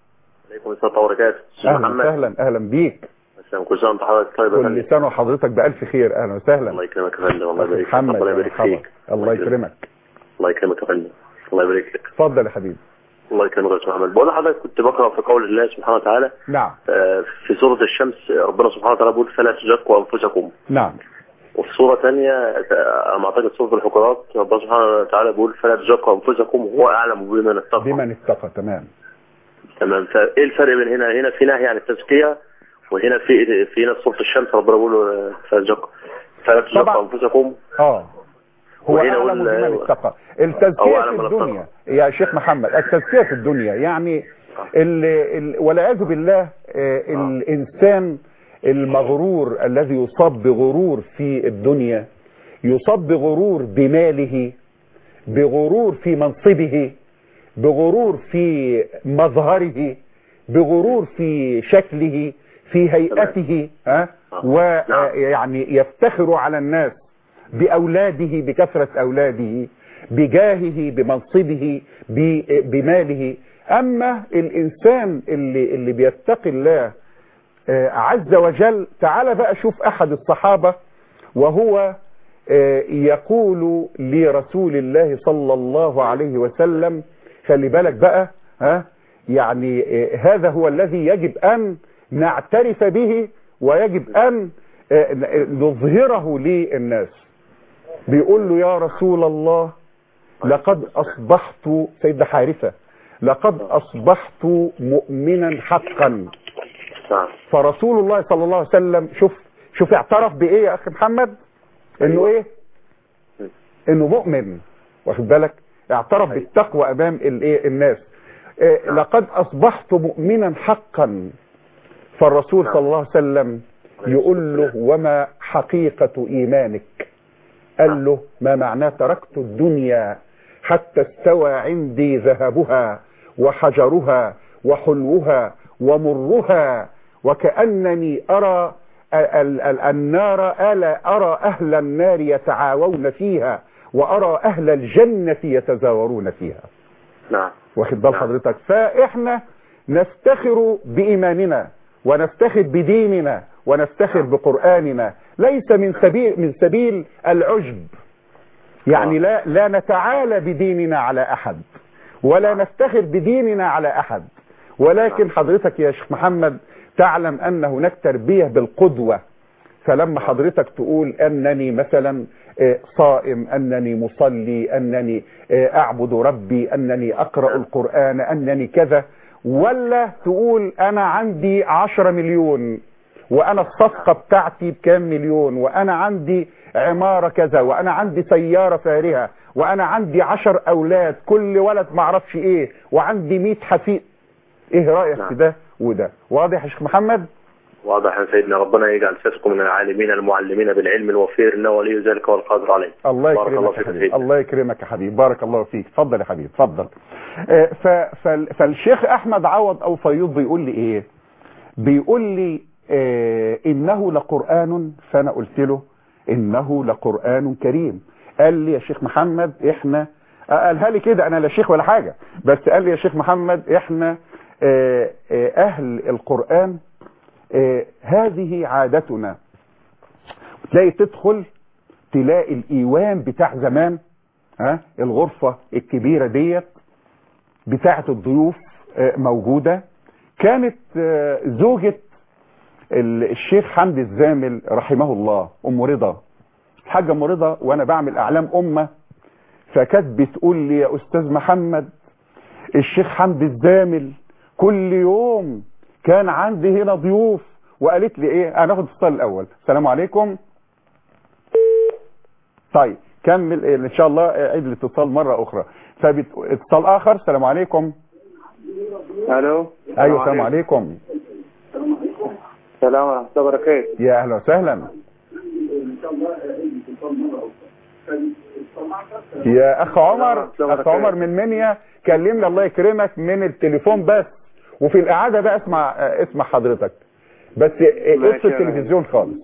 عليكم السلام وبركاته. اهلا وسهلا، اهلا بيك. كل سنه وانت حضرتك طيب. كل سنه وحضرتك بالف خير. اهلا وسهلا. الله يكرمك يا فندم. الله يبارك فيك. الله يبارك فيك. الله يكرمك. الله يكرمك يا فندم. الله يبارك فيك. اتفضل يا حبيبي. الله يكرمك يا استاذ محمد. بقول لحضرتك كنت بقرا في قول الله سبحانه وتعالى. نعم. في سوره الشمس ربنا سبحانه وتعالى بيقول فلا تزكوا انفسكم. نعم. وفي سوره ثانيه انا اعتقد سوره الحجرات ربنا سبحانه وتعالى بيقول فلا تزكوا انفسكم وهو اعلم بمن اتقى. بمن اتقى. تمام. تمام. فايه الفرق بين هنا هنا في نهي عن التزكيه وهنا في في هنا سوره الشمس ربنا بيقول فلا فلا تزكوا انفسكم. اه هو اعلم بمن اتقى. التزكيه في الدنيا يا شيخ محمد، التزكيه في الدنيا يعني ال ال والعياذ بالله الانسان المغرور الذي يصاب بغرور في الدنيا، يصاب بغرور بماله، بغرور في منصبه، بغرور في مظهره، بغرور في شكله، في هيئته، ها ويعني يفتخر على الناس بأولاده، بكثرة أولاده، بجاهه، بمنصبه، بماله. أما الإنسان اللي, اللي بيتقي الله عز وجل، تعال بقى شوف أحد الصحابة وهو يقول لرسول الله صلى الله عليه وسلم، خلي بالك بقى، ها يعني هذا هو الذي يجب أن نعترف به ويجب أن نظهره للناس. بيقول له يا رسول الله لقد أصبحت، سيدنا حارثة، لقد أصبحت مؤمنا حقا. فرسول الله صلى الله عليه وسلم شوف شوف اعترف بإيه يا أخي محمد؟ إنه إيه؟ إنه مؤمن، واخد بالك؟ اعترف بالتقوى أمام الإيه الناس. إيه لقد أصبحت مؤمنا حقا. فالرسول صلى الله عليه وسلم يقول له وما حقيقة إيمانك؟ قال له ما معناه تركت الدنيا حتى استوى عندي ذهبها وحجرها وحلوها ومرها، وكأنني أرى النار، ألا أرى أهل النار يتعاون فيها وأرى أهل الجنة يتزاورون فيها. نعم. واخد بال حضرتك؟ فإحنا نفتخر بإيماننا ونفتخر بديننا ونفتخر بقرآننا، ليس من سبيل من سبيل العجب. يعني لا لا نتعالى بديننا على أحد ولا نفتخر بديننا على أحد، ولكن حضرتك يا شيخ محمد تعلم أن هناك تربية بالقدوة. فلما حضرتك تقول أنني مثلا صائم، أنني مصلي، أنني أعبد ربي، أنني أقرأ القرآن، أنني كذا، ولا تقول أنا عندي عشرة مليون وأنا الصفقة بتاعتي بكام مليون، وأنا عندي عمارة كذا، وأنا عندي سيارة فارهة، وأنا عندي عشر أولاد كل ولد معرفش إيه، وعندي مئة حفيد. إيه رأيك في ده وده؟ واضح يا شيخ محمد؟ واضح يا سيدنا. ربنا يجعل سيادتكم من العالمين المعلمين بالعلم الوفير، انه ولي ذلك والقادر عليه. الله يكرمك يا حبيبي. الله يكرمك يا حبيبي. بارك الله فيك. اتفضل يا حبيبي اتفضل. آه فالشيخ احمد عوض او فيوض بيقول لي ايه؟ بيقول لي آه انه لقرآن. فانا قلت له انه لقرآن كريم. قال لي يا شيخ محمد احنا، قالها لي كده، انا لا شيخ ولا حاجة، بس قال لي يا شيخ محمد احنا آه آه اهل القرآن آه هذه عادتنا. تلاقي تدخل تلاقي الايوان بتاع زمان، ها الغرفة الكبيرة ديت بتاعة الضيوف آه موجودة. كانت آه زوجة الشيخ حمدي الزامل رحمه الله، ام رضا، الحاجة ام رضا، وانا بعمل اعلام امة، فكانت بتقول لي يا استاذ محمد الشيخ حمدي الزامل كل يوم كان عندي هنا ضيوف. وقالت لي ايه، انا هاخد اتصال الاول. السلام عليكم. طيب كمل ان شاء الله، عيد الاتصال مره اخرى. فاتصال اخر. السلام عليكم. الو. ايوه السلام عليكم. السلام ورحمه الله وبركاته. يا اهلا وسهلا. يا اخ عمر، اخ عمر من منيا، كلمني الله يكرمك من التليفون بس، وفي القعده بقى اسمع اسمع حضرتك، بس اطفي التلفزيون خالص.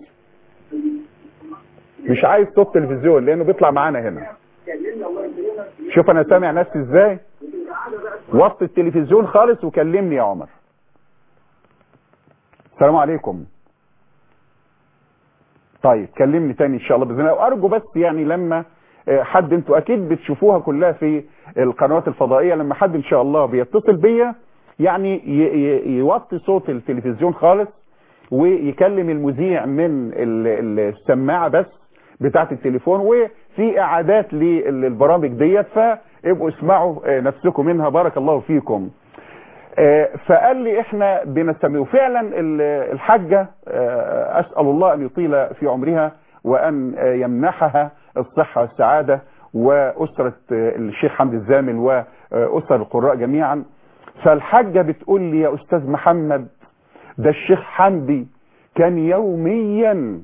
مش عايز صوت تلفزيون لانه بيطلع معانا هنا. شوف انا سامع نفسي ازاي. وطي التلفزيون خالص وكلمني يا عمر. السلام عليكم. طيب كلمني تاني ان شاء الله باذن الله. وارجو بس يعني لما حد، انتوا اكيد بتشوفوها كلها في القنوات الفضائيه، لما حد ان شاء الله بيتصل بيا يعني يوطي صوت التلفزيون خالص ويكلم المذيع من السماعه بس بتاعه التليفون، وفي اعادات للبرامج ديت فابقوا اسمعوا نفسكم منها. بارك الله فيكم. فقال لي احنا بنستمع. وفعلا الحاجه اسال الله ان يطيل في عمرها وان يمنحها الصحه والسعاده، واسره الشيخ حمدي الزامل واسر القراء جميعا. فالحاجه بتقول لي يا استاذ محمد، ده الشيخ حمدي كان يوميا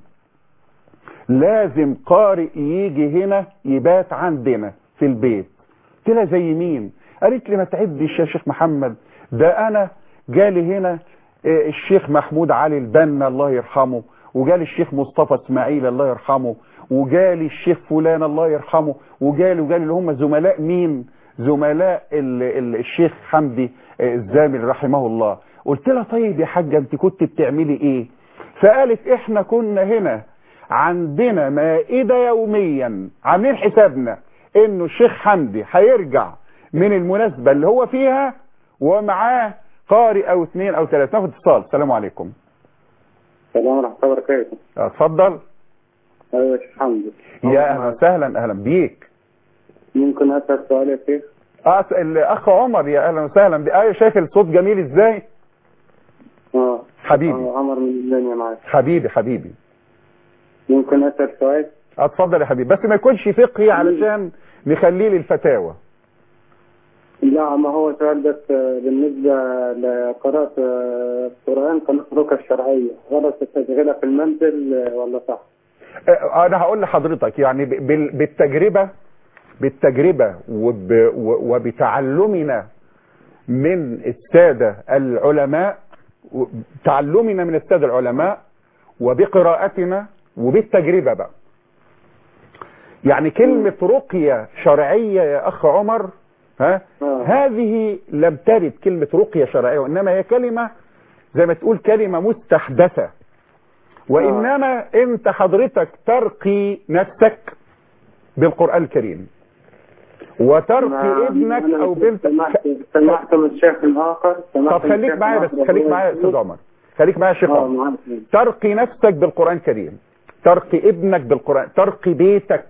لازم قارئ يجي هنا يبات عندنا في البيت. قلت لها زي مين؟ قالت لي ما تعدش يا شيخ محمد، ده انا جالي هنا الشيخ محمود علي البنا الله يرحمه، وجالي الشيخ مصطفى اسماعيل الله يرحمه، وجالي الشيخ فلان الله يرحمه، وجالي وجالي اللي هم زملاء مين؟ زملاء ال ال الشيخ حمدي الزامل رحمه الله. قلت لها طيب يا حاجه انت كنت بتعملي ايه؟ فقالت احنا كنا هنا عندنا مائده يوميا عاملين حسابنا انه الشيخ حمدي هيرجع من المناسبه اللي هو فيها ومعاه قارئ او اثنين او ثلاثه. ناخد اتصال. السلام عليكم. السلام ورحمه الله وبركاته. اتفضل. ايوه يا شيخ حمدي. يا اهلا وسهلا. اهلا بيك. ممكن اسال سؤال يا شيخ؟ اه الاخ عمر. يا اهلا وسهلا بك. ايوه شايف الصوت جميل ازاي؟ اه حبيبي. اه عمر من الدنيا معاك. حبيبي حبيبي. ممكن اسال سؤال؟ اتفضل يا حبيبي، بس ما يكونش فقهي علشان نخليه للفتاوى. لا ما هو سؤال بس بالنسبه لقراءه القران كالطرق الشرعيه، غلط تشغيلها في المنزل ولا صح؟ انا هقول لحضرتك يعني بالتجربه بالتجربه وب وبتعلمنا من الساده العلماء، تعلمنا من الساده العلماء وبقراءتنا وبالتجربه بقى. يعني كلمه رقيه شرعيه يا اخ عمر، ها آه. هذه لم ترد كلمه رقيه شرعيه، وانما هي كلمه زي ما تقول كلمه مستحدثه. وانما آه. انت حضرتك ترقي نفسك بالقران الكريم وترقي ابنك او بنتك. سمعت من الشيخ الاخر. طب خليك معايا بس، خليك معايا يا استاذ عمر، خليك معايا يا شيخ عمر. ترقي نفسك بالقران الكريم، ترقي ابنك بالقران، ترقي بيتك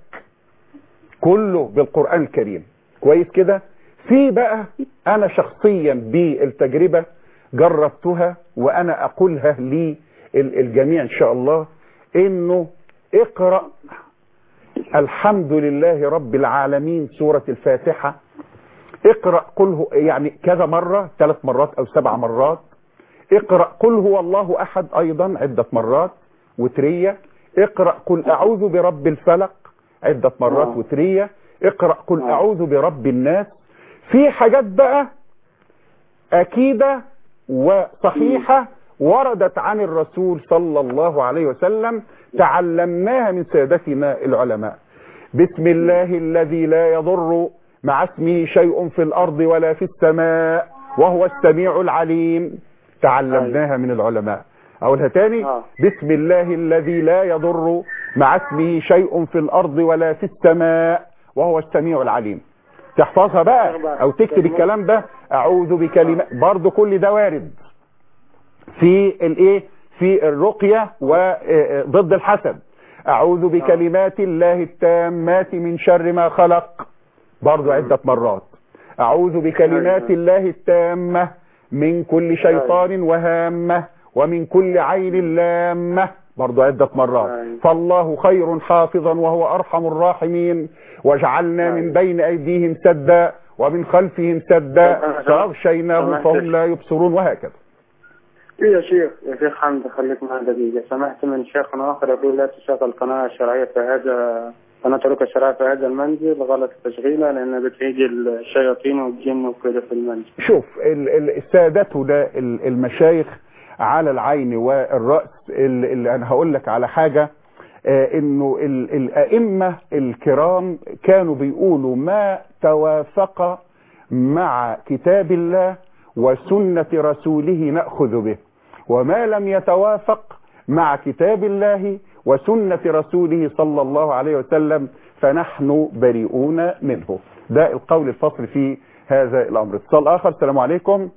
كله بالقران الكريم. كويس كده؟ في بقى انا شخصيا بالتجربه جربتها وانا اقولها للجميع ان شاء الله، انه اقرأ الحمد لله رب العالمين سورة الفاتحة. اقرأ قل هو يعني كذا مرة، ثلاث مرات او سبع مرات. اقرأ قل هو الله احد ايضا عدة مرات وترية. اقرأ قل اعوذ برب الفلق عدة مرات وترية. اقرأ قل اعوذ برب الناس. في حاجات بقى اكيدة وصحيحة وردت عن الرسول صلى الله عليه وسلم تعلمناها من سادتنا العلماء. بسم الله الذي لا يضر مع اسمه شيء في الأرض ولا في السماء وهو السميع العليم. تعلمناها من العلماء. أقولها تاني. بسم الله الذي لا يضر مع اسمه شيء في الأرض ولا في السماء وهو السميع العليم. تحفظها بقى أو تكتب الكلام ده. أعوذ بكلمات، برضو كل ده وارد في الايه في الرقية وضد الحسد. اعوذ بكلمات الله التامات من شر ما خلق، برضو عدة مرات. اعوذ بكلمات الله التامة من كل شيطان وهامة ومن كل عين لامة، برضو عدة مرات. فالله خير حافظا وهو ارحم الراحمين. واجعلنا من بين ايديهم سدا ومن خلفهم سدا فاغشيناهم فهم لا يبصرون، وهكذا. ايه يا شيخ يا شيخ حمد خليك معنا دقيقة. سمعت من شيخ اخر يقول لا تشغل قناة شرعية في هذا قناة طرق الشرعية في هذا المنزل، غلط تشغيلها لان بتيجي الشياطين والجن وكده في المنزل. شوف سادتنا المشايخ على العين والرأس. اللي انا هقول لك على حاجة، انه الائمة الكرام كانوا بيقولوا ما توافق مع كتاب الله وسنة رسوله نأخذ به، وما لم يتوافق مع كتاب الله وسنة رسوله صلى الله عليه وسلم فنحن بريئون منه. ده القول الفصل في هذا الأمر. اتصال آخر. السلام عليكم.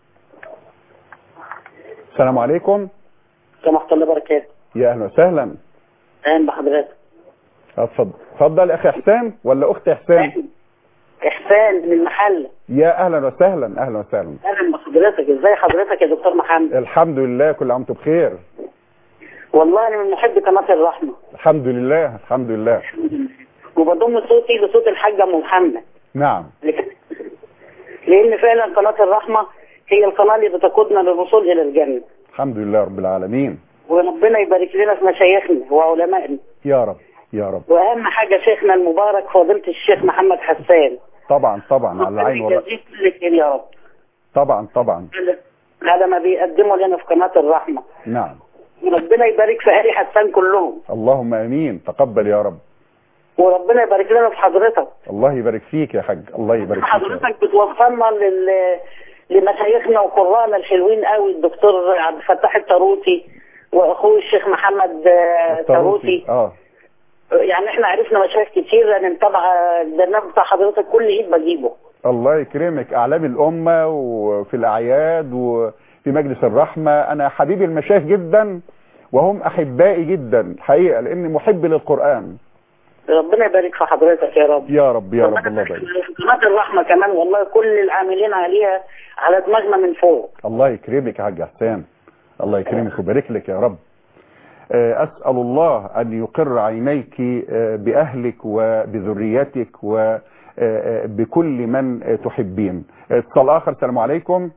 السلام عليكم. ورحمة الله وبركاته. يا أهلا وسهلا. أهلا بحضرتك. اتفضل اتفضل أخي إحسان ولا أخت إحسان؟ إحسان من المحل. يا أهلا وسهلا. أهلا وسهلا. أهلا بحضرتك. إزاي حضرتك يا دكتور محمد؟ الحمد لله، كل عام وانتم بخير. والله أنا من محب قناة الرحمة. الحمد لله الحمد لله. وبضم صوتي لصوت الحاج أم محمد. نعم. لأن فعلا قناة الرحمة هي القناة اللي بتقودنا للوصول إلى الجنة. الحمد لله رب العالمين. وربنا يبارك لنا في مشايخنا وعلمائنا. يا رب يا رب. وأهم حاجة شيخنا المبارك فضيلة الشيخ محمد حسان. طبعا طبعا على العين والرأس. يا رب. طبعا طبعا. على ما بيقدموا لنا في قناة الرحمة. نعم. وربنا يبارك في آل حسان كلهم. اللهم امين. تقبل يا رب. وربنا يبارك لنا في حضرتك. الله يبارك فيك يا حاج. الله يبارك فيك. حضرتك بتوصلنا لل لمشايخنا وقرانا الحلوين قوي الدكتور عبد الفتاح الطاروسي واخوه الشيخ محمد الطاروسي. اه يعني احنا عرفنا مشايخ كتير. انا متابعه البرنامج بتاع حضرتك كل عيد بجيبه. الله يكرمك. اعلام الامه وفي الاعياد وفي مجلس الرحمه. انا حبيب المشايخ جدا وهم احبائي جدا الحقيقه لاني محب للقران. ربنا يبارك في حضرتك يا رب. يا رب يا رب. الله يبارك. قناة الرحمة كمان والله كل العاملين عليها على دماغنا من فوق. الله يكرمك يا حاج حسان. الله يكرمك ويبارك لك يا رب. أسأل الله أن يقر عينيك بأهلك وبذريتك وبكل من تحبين. اتصال آخر. السلام عليكم.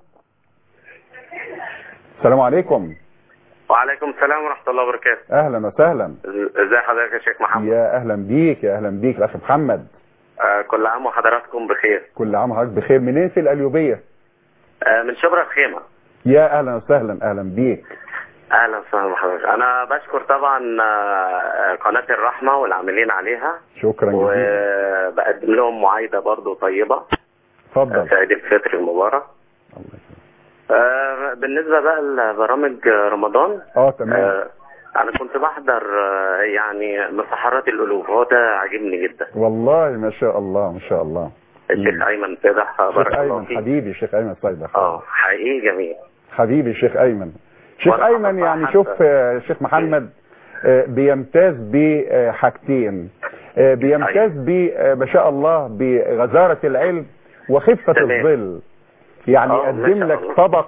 السلام عليكم. وعليكم السلام ورحمة الله وبركاته. أهلا وسهلا. ازي حضرتك يا شيخ محمد؟ يا أهلا بيك يا أهلا بيك الأخ محمد. آه كل عام وحضراتكم بخير. كل عام وحضرتك بخير. منين في القليوبية؟ آه من شبرا الخيمة. يا أهلا وسهلا. أهلا بيك. اهلا وسهلا بحضرتك. انا بشكر طبعا قناة الرحمة والعاملين عليها. شكرا جزيلا. وبقدم لهم معايدة برضو طيبة. اتفضل. في عيد الفطر المبارك. الله آه بالنسبة بقى لبرامج رمضان. اه تمام. آه انا كنت بحضر آه يعني مسحرات القلوب. هو ده عاجبني جدا. والله ما شاء الله ما شاء الله. الشيخ ايمن صيدح بارك الله فيك. حبيبي الشيخ ايمن صيدح. اه حقيقي جميل. حبيبي الشيخ ايمن. شيخ ايمن يعني شوف شيخ محمد بيمتاز بحاجتين. بيمتاز ب ما شاء الله بغزارة العلم وخفة الظل. يعني يقدم لك طبق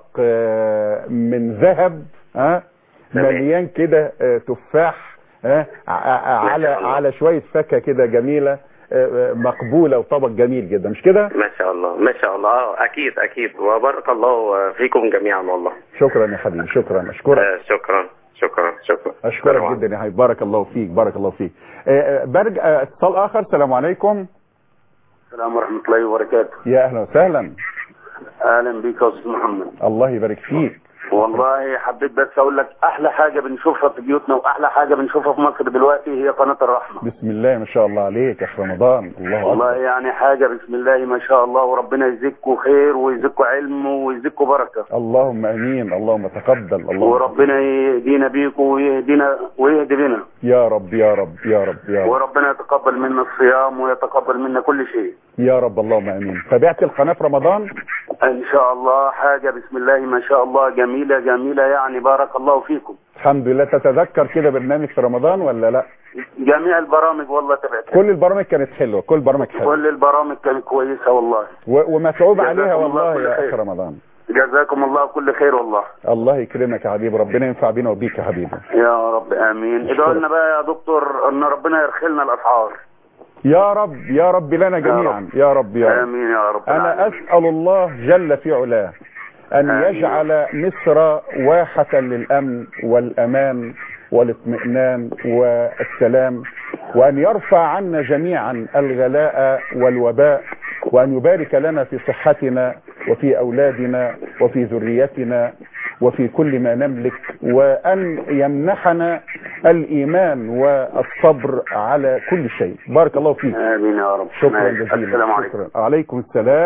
من ذهب ها مليان كده تفاح ها على على شوية فاكهة كده جميلة مقبولة وطبق جميل جدا مش كده؟ ما شاء الله ما شاء الله. اكيد اكيد وبارك الله فيكم جميعا والله. شكرا يا حبيبي. شكرا اشكرك. آه شكرا شكرا شكرا اشكرك جدا يا حبيبي. بارك الله فيك بارك الله فيك. آه برجع اتصال اخر. السلام عليكم. السلام ورحمة الله وبركاته. يا اهلا وسهلا. اهلا بيك يا استاذ محمد. الله يبارك فيك. والله حبيت بس اقول لك احلى حاجه بنشوفها في بيوتنا واحلى حاجه بنشوفها في مصر دلوقتي هي قناه الرحمه. بسم الله ما شاء الله عليك يا اخ رمضان. الله اكبر. والله يعني حاجه بسم الله ما شاء الله وربنا يزيدكم خير ويزيدكم علم ويزيدكم بركه. اللهم امين. اللهم تقبل. اللهم وربنا يهدينا بيكم ويهدينا ويهدي بنا. يا رب يا رب يا رب يا رب. وربنا يتقبل منا الصيام ويتقبل منا كل شيء. يا رب اللهم امين. تابعت القناه في رمضان؟ ان شاء الله حاجه بسم الله ما شاء الله جميله جميله يعني بارك الله فيكم. الحمد لله. تتذكر كده برنامج في رمضان ولا لا؟ جميع البرامج والله تبعتها. كل البرامج كانت حلوه. كل البرامج حلوه. كل البرامج كانت كويسه والله. ومتعوب عليها والله يا اخ رمضان. جزاكم الله كل خير والله. الله يكرمك يا حبيبي. ربنا ينفع بينا وبيك يا حبيبي. يا رب امين. ادعوا لنا بقى يا دكتور ان ربنا يرخلنا الاسعار. يا رب يا رب لنا جميعا. يا رب يا رب. امين يا رب. انا اسال الله جل في علاه ان آمين. يجعل مصر واحة للامن والامان والاطمئنان والسلام وان يرفع عنا جميعا الغلاء والوباء وان يبارك لنا في صحتنا وفي اولادنا وفي ذريتنا وفي كل ما نملك وان يمنحنا الايمان والصبر على كل شيء. بارك الله فيك. امين يا رب. شكرا جزيلا. السلام عليكم. شكرا. عليكم السلام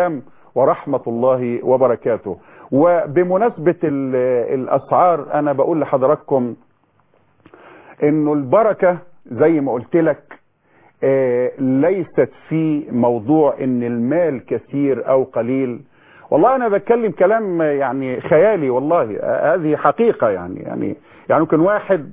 ورحمة الله وبركاته. وبمناسبة الأسعار أنا بقول لحضراتكم إنه البركة زي ما قلت لك ليست في موضوع إن المال كثير أو قليل. والله أنا بتكلم كلام يعني خيالي، والله هذه حقيقة. يعني يعني يعني ممكن واحد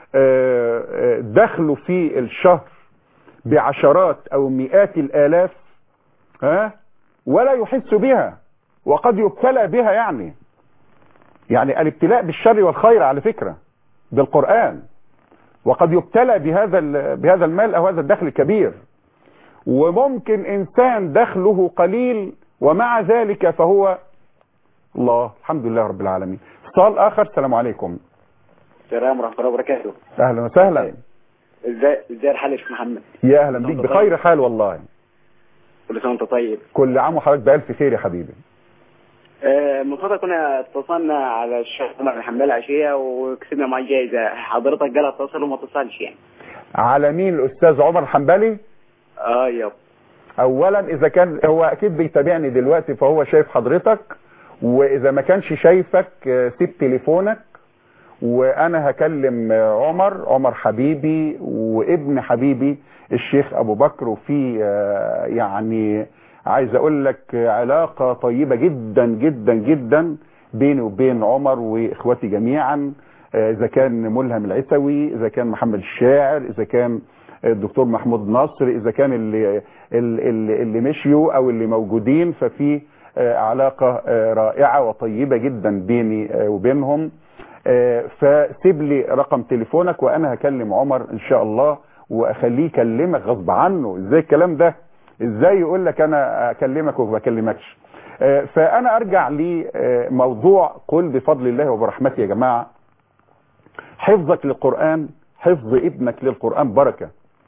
دخله في الشهر بعشرات أو مئات الآلاف ها ولا يحس بها، وقد يبتلى بها. يعني يعني الابتلاء بالشر والخير على فكرة بالقرآن، وقد يبتلى بهذا بهذا المال أو هذا الدخل الكبير. وممكن إنسان دخله قليل ومع ذلك فهو الله الحمد لله رب العالمين. اتصال آخر. السلام عليكم. السلام ورحمة الله وبركاته. أهلا وسهلا. ازاي ازاي الحال يا شيخ محمد؟ يا أهلا بيك، بخير حال والله. كل سنة وانت طيب. كل عام وحضرتك بألف خير يا حبيبي. من فترة كنا اتصلنا على الشيخ عمر الحنبلي عشية وكسبنا معاه جايزة، حضرتك قال اتصل وما اتصلش يعني. على مين الأستاذ عمر الحنبلي؟ اه يب. أولا إذا كان هو أكيد بيتابعني دلوقتي فهو شايف حضرتك، وإذا ما كانش شايفك سيب تليفونك وأنا هكلم عمر عمر حبيبي وابن حبيبي الشيخ أبو بكر، وفي يعني عايز اقول لك علاقة طيبة جدا جدا جدا بيني وبين عمر واخواتي جميعا، اذا كان ملهم العسوي، اذا كان محمد الشاعر، اذا كان الدكتور محمود نصر، اذا كان اللي, اللي, اللي مشيوا او اللي موجودين، ففي علاقة رائعة وطيبة جدا بيني وبينهم. فسيب لي رقم تليفونك وانا هكلم عمر ان شاء الله واخليه يكلمك غصب عنه. ازاي الكلام ده؟ ازاي يقول لك انا اكلمك وما بكلمكش؟ فانا ارجع لموضوع قل بفضل الله وبرحمته. يا جماعه حفظك للقران، حفظ ابنك للقران بركه.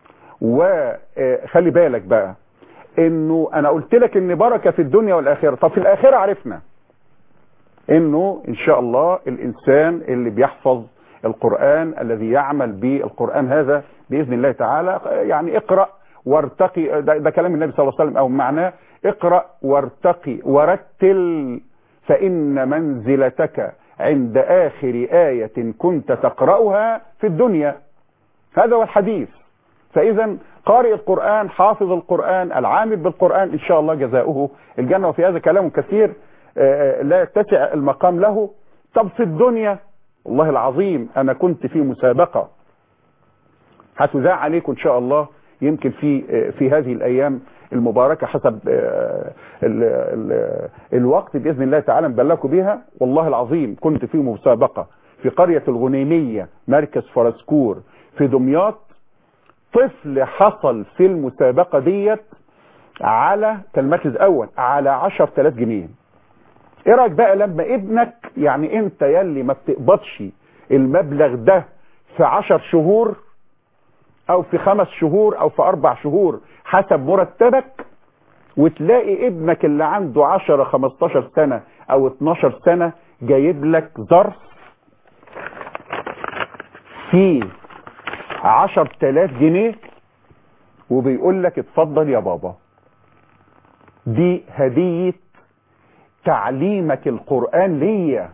وخلي بالك بقى انه انا قلت لك ان بركه في الدنيا والاخره. طب في الاخره عرفنا انه ان شاء الله الانسان اللي بيحفظ القران الذي يعمل بالقران هذا باذن الله تعالى، يعني اقرأ وارتقي، ده, ده كلام النبي صلى الله عليه وسلم او معناه اقرأ وارتقي ورتل فإن منزلتك عند آخر آية كنت تقرأها في الدنيا. هذا هو الحديث. فإذا قارئ القرآن، حافظ القرآن، العامل بالقرآن إن شاء الله جزاؤه الجنة. وفي هذا كلام كثير لا يتسع المقام له. طب في الدنيا والله العظيم أنا كنت في مسابقة هتذاع عليكم إن شاء الله يمكن في في هذه الأيام المباركة حسب ال ال الوقت بإذن الله تعالى نبلغكم بها. والله العظيم كنت في مسابقة في قرية الغنيمية مركز فرسكور في دمياط. طفل حصل في المسابقة ديت على كان مركز أول على عشرة آلاف جنيه. ايه رأيك بقى لما ابنك، يعني انت يلي ما بتقبضش المبلغ ده في عشر شهور او في خمس شهور او في اربع شهور حسب مرتبك، وتلاقي ابنك اللي عنده عشرة خمستاشر سنة او اتناشر سنة جايب لك ظرف فيه عشرة آلاف جنيه وبيقول لك اتفضل يا بابا، دي هدية تعليمك القرآن ليا،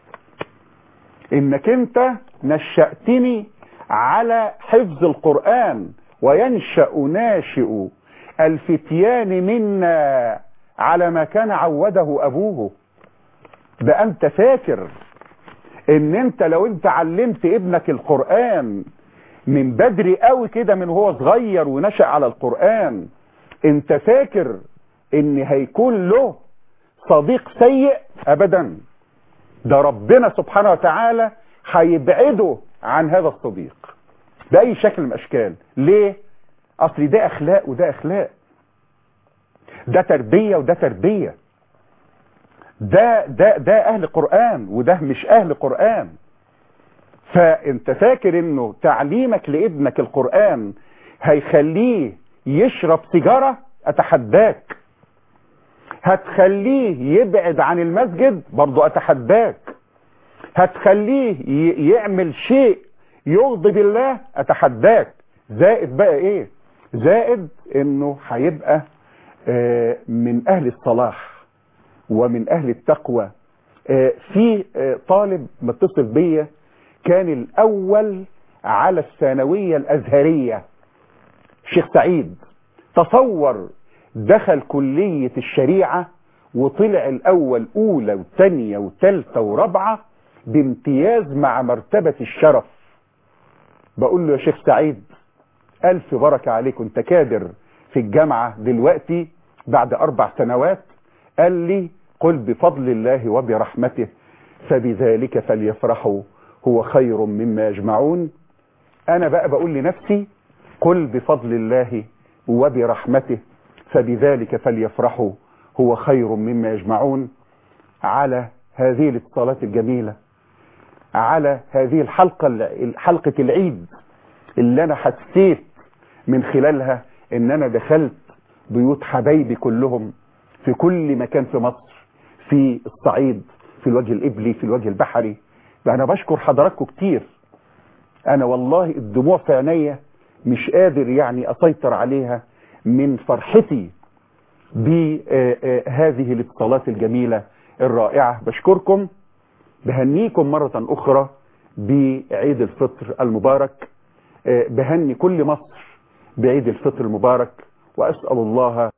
انك انت نشأتني على حفظ القرآن، وينشأ ناشئ الفتيان منا على ما كان عوده ابوه. ده انت فاكر ان انت لو انت علمت ابنك القرآن من بدري قوي كده من هو صغير ونشأ على القرآن، انت فاكر ان هيكون له صديق سيء؟ ابدا، ده ربنا سبحانه وتعالى هيبعده عن هذا الصديق بأي شكل من الاشكال. ليه؟ اصل ده اخلاق وده اخلاق، ده تربية وده تربية، ده ده ده اهل قرآن وده مش اهل قرآن. فانت فاكر انه تعليمك لابنك القرآن هيخليه يشرب سيجارة؟ اتحداك. هتخليه يبعد عن المسجد؟ برضو اتحداك. هتخليه يعمل شيء يغضب الله؟ اتحداك. زائد بقى ايه؟ زائد انه هيبقى من اهل الصلاح، ومن أهل التقوى. في طالب متصل بيا كان الأول على الثانوية الأزهرية، شيخ سعيد، تصور دخل كلية الشريعة وطلع الأول أولى وثانية وثالثة ورابعة بامتياز مع مرتبة الشرف. بقول له يا شيخ سعيد ألف بركة عليك، انت كادر في الجامعة دلوقتي بعد أربع سنوات. قال لي قل بفضل الله وبرحمته فبذلك فليفرحوا هو خير مما يجمعون. أنا بقى بقول لنفسي قل بفضل الله وبرحمته فبذلك فليفرحوا هو خير مما يجمعون. على هذه الاتصالات الجميلة، على هذه الحلقة حلقة العيد اللي أنا حسيت من خلالها إن أنا دخلت بيوت حبايبي كلهم في كل مكان في مصر، في الصعيد، في الوجه الإبلي، في الوجه البحري. أنا بشكر حضراتكم كتير. أنا والله الدموع في عينيا مش قادر يعني أسيطر عليها من فرحتي بهذه الاتصالات الجميلة الرائعة. بشكركم، بهنيكم مرة أخرى بعيد الفطر المبارك، بهني كل مصر بعيد الفطر المبارك، وأسأل الله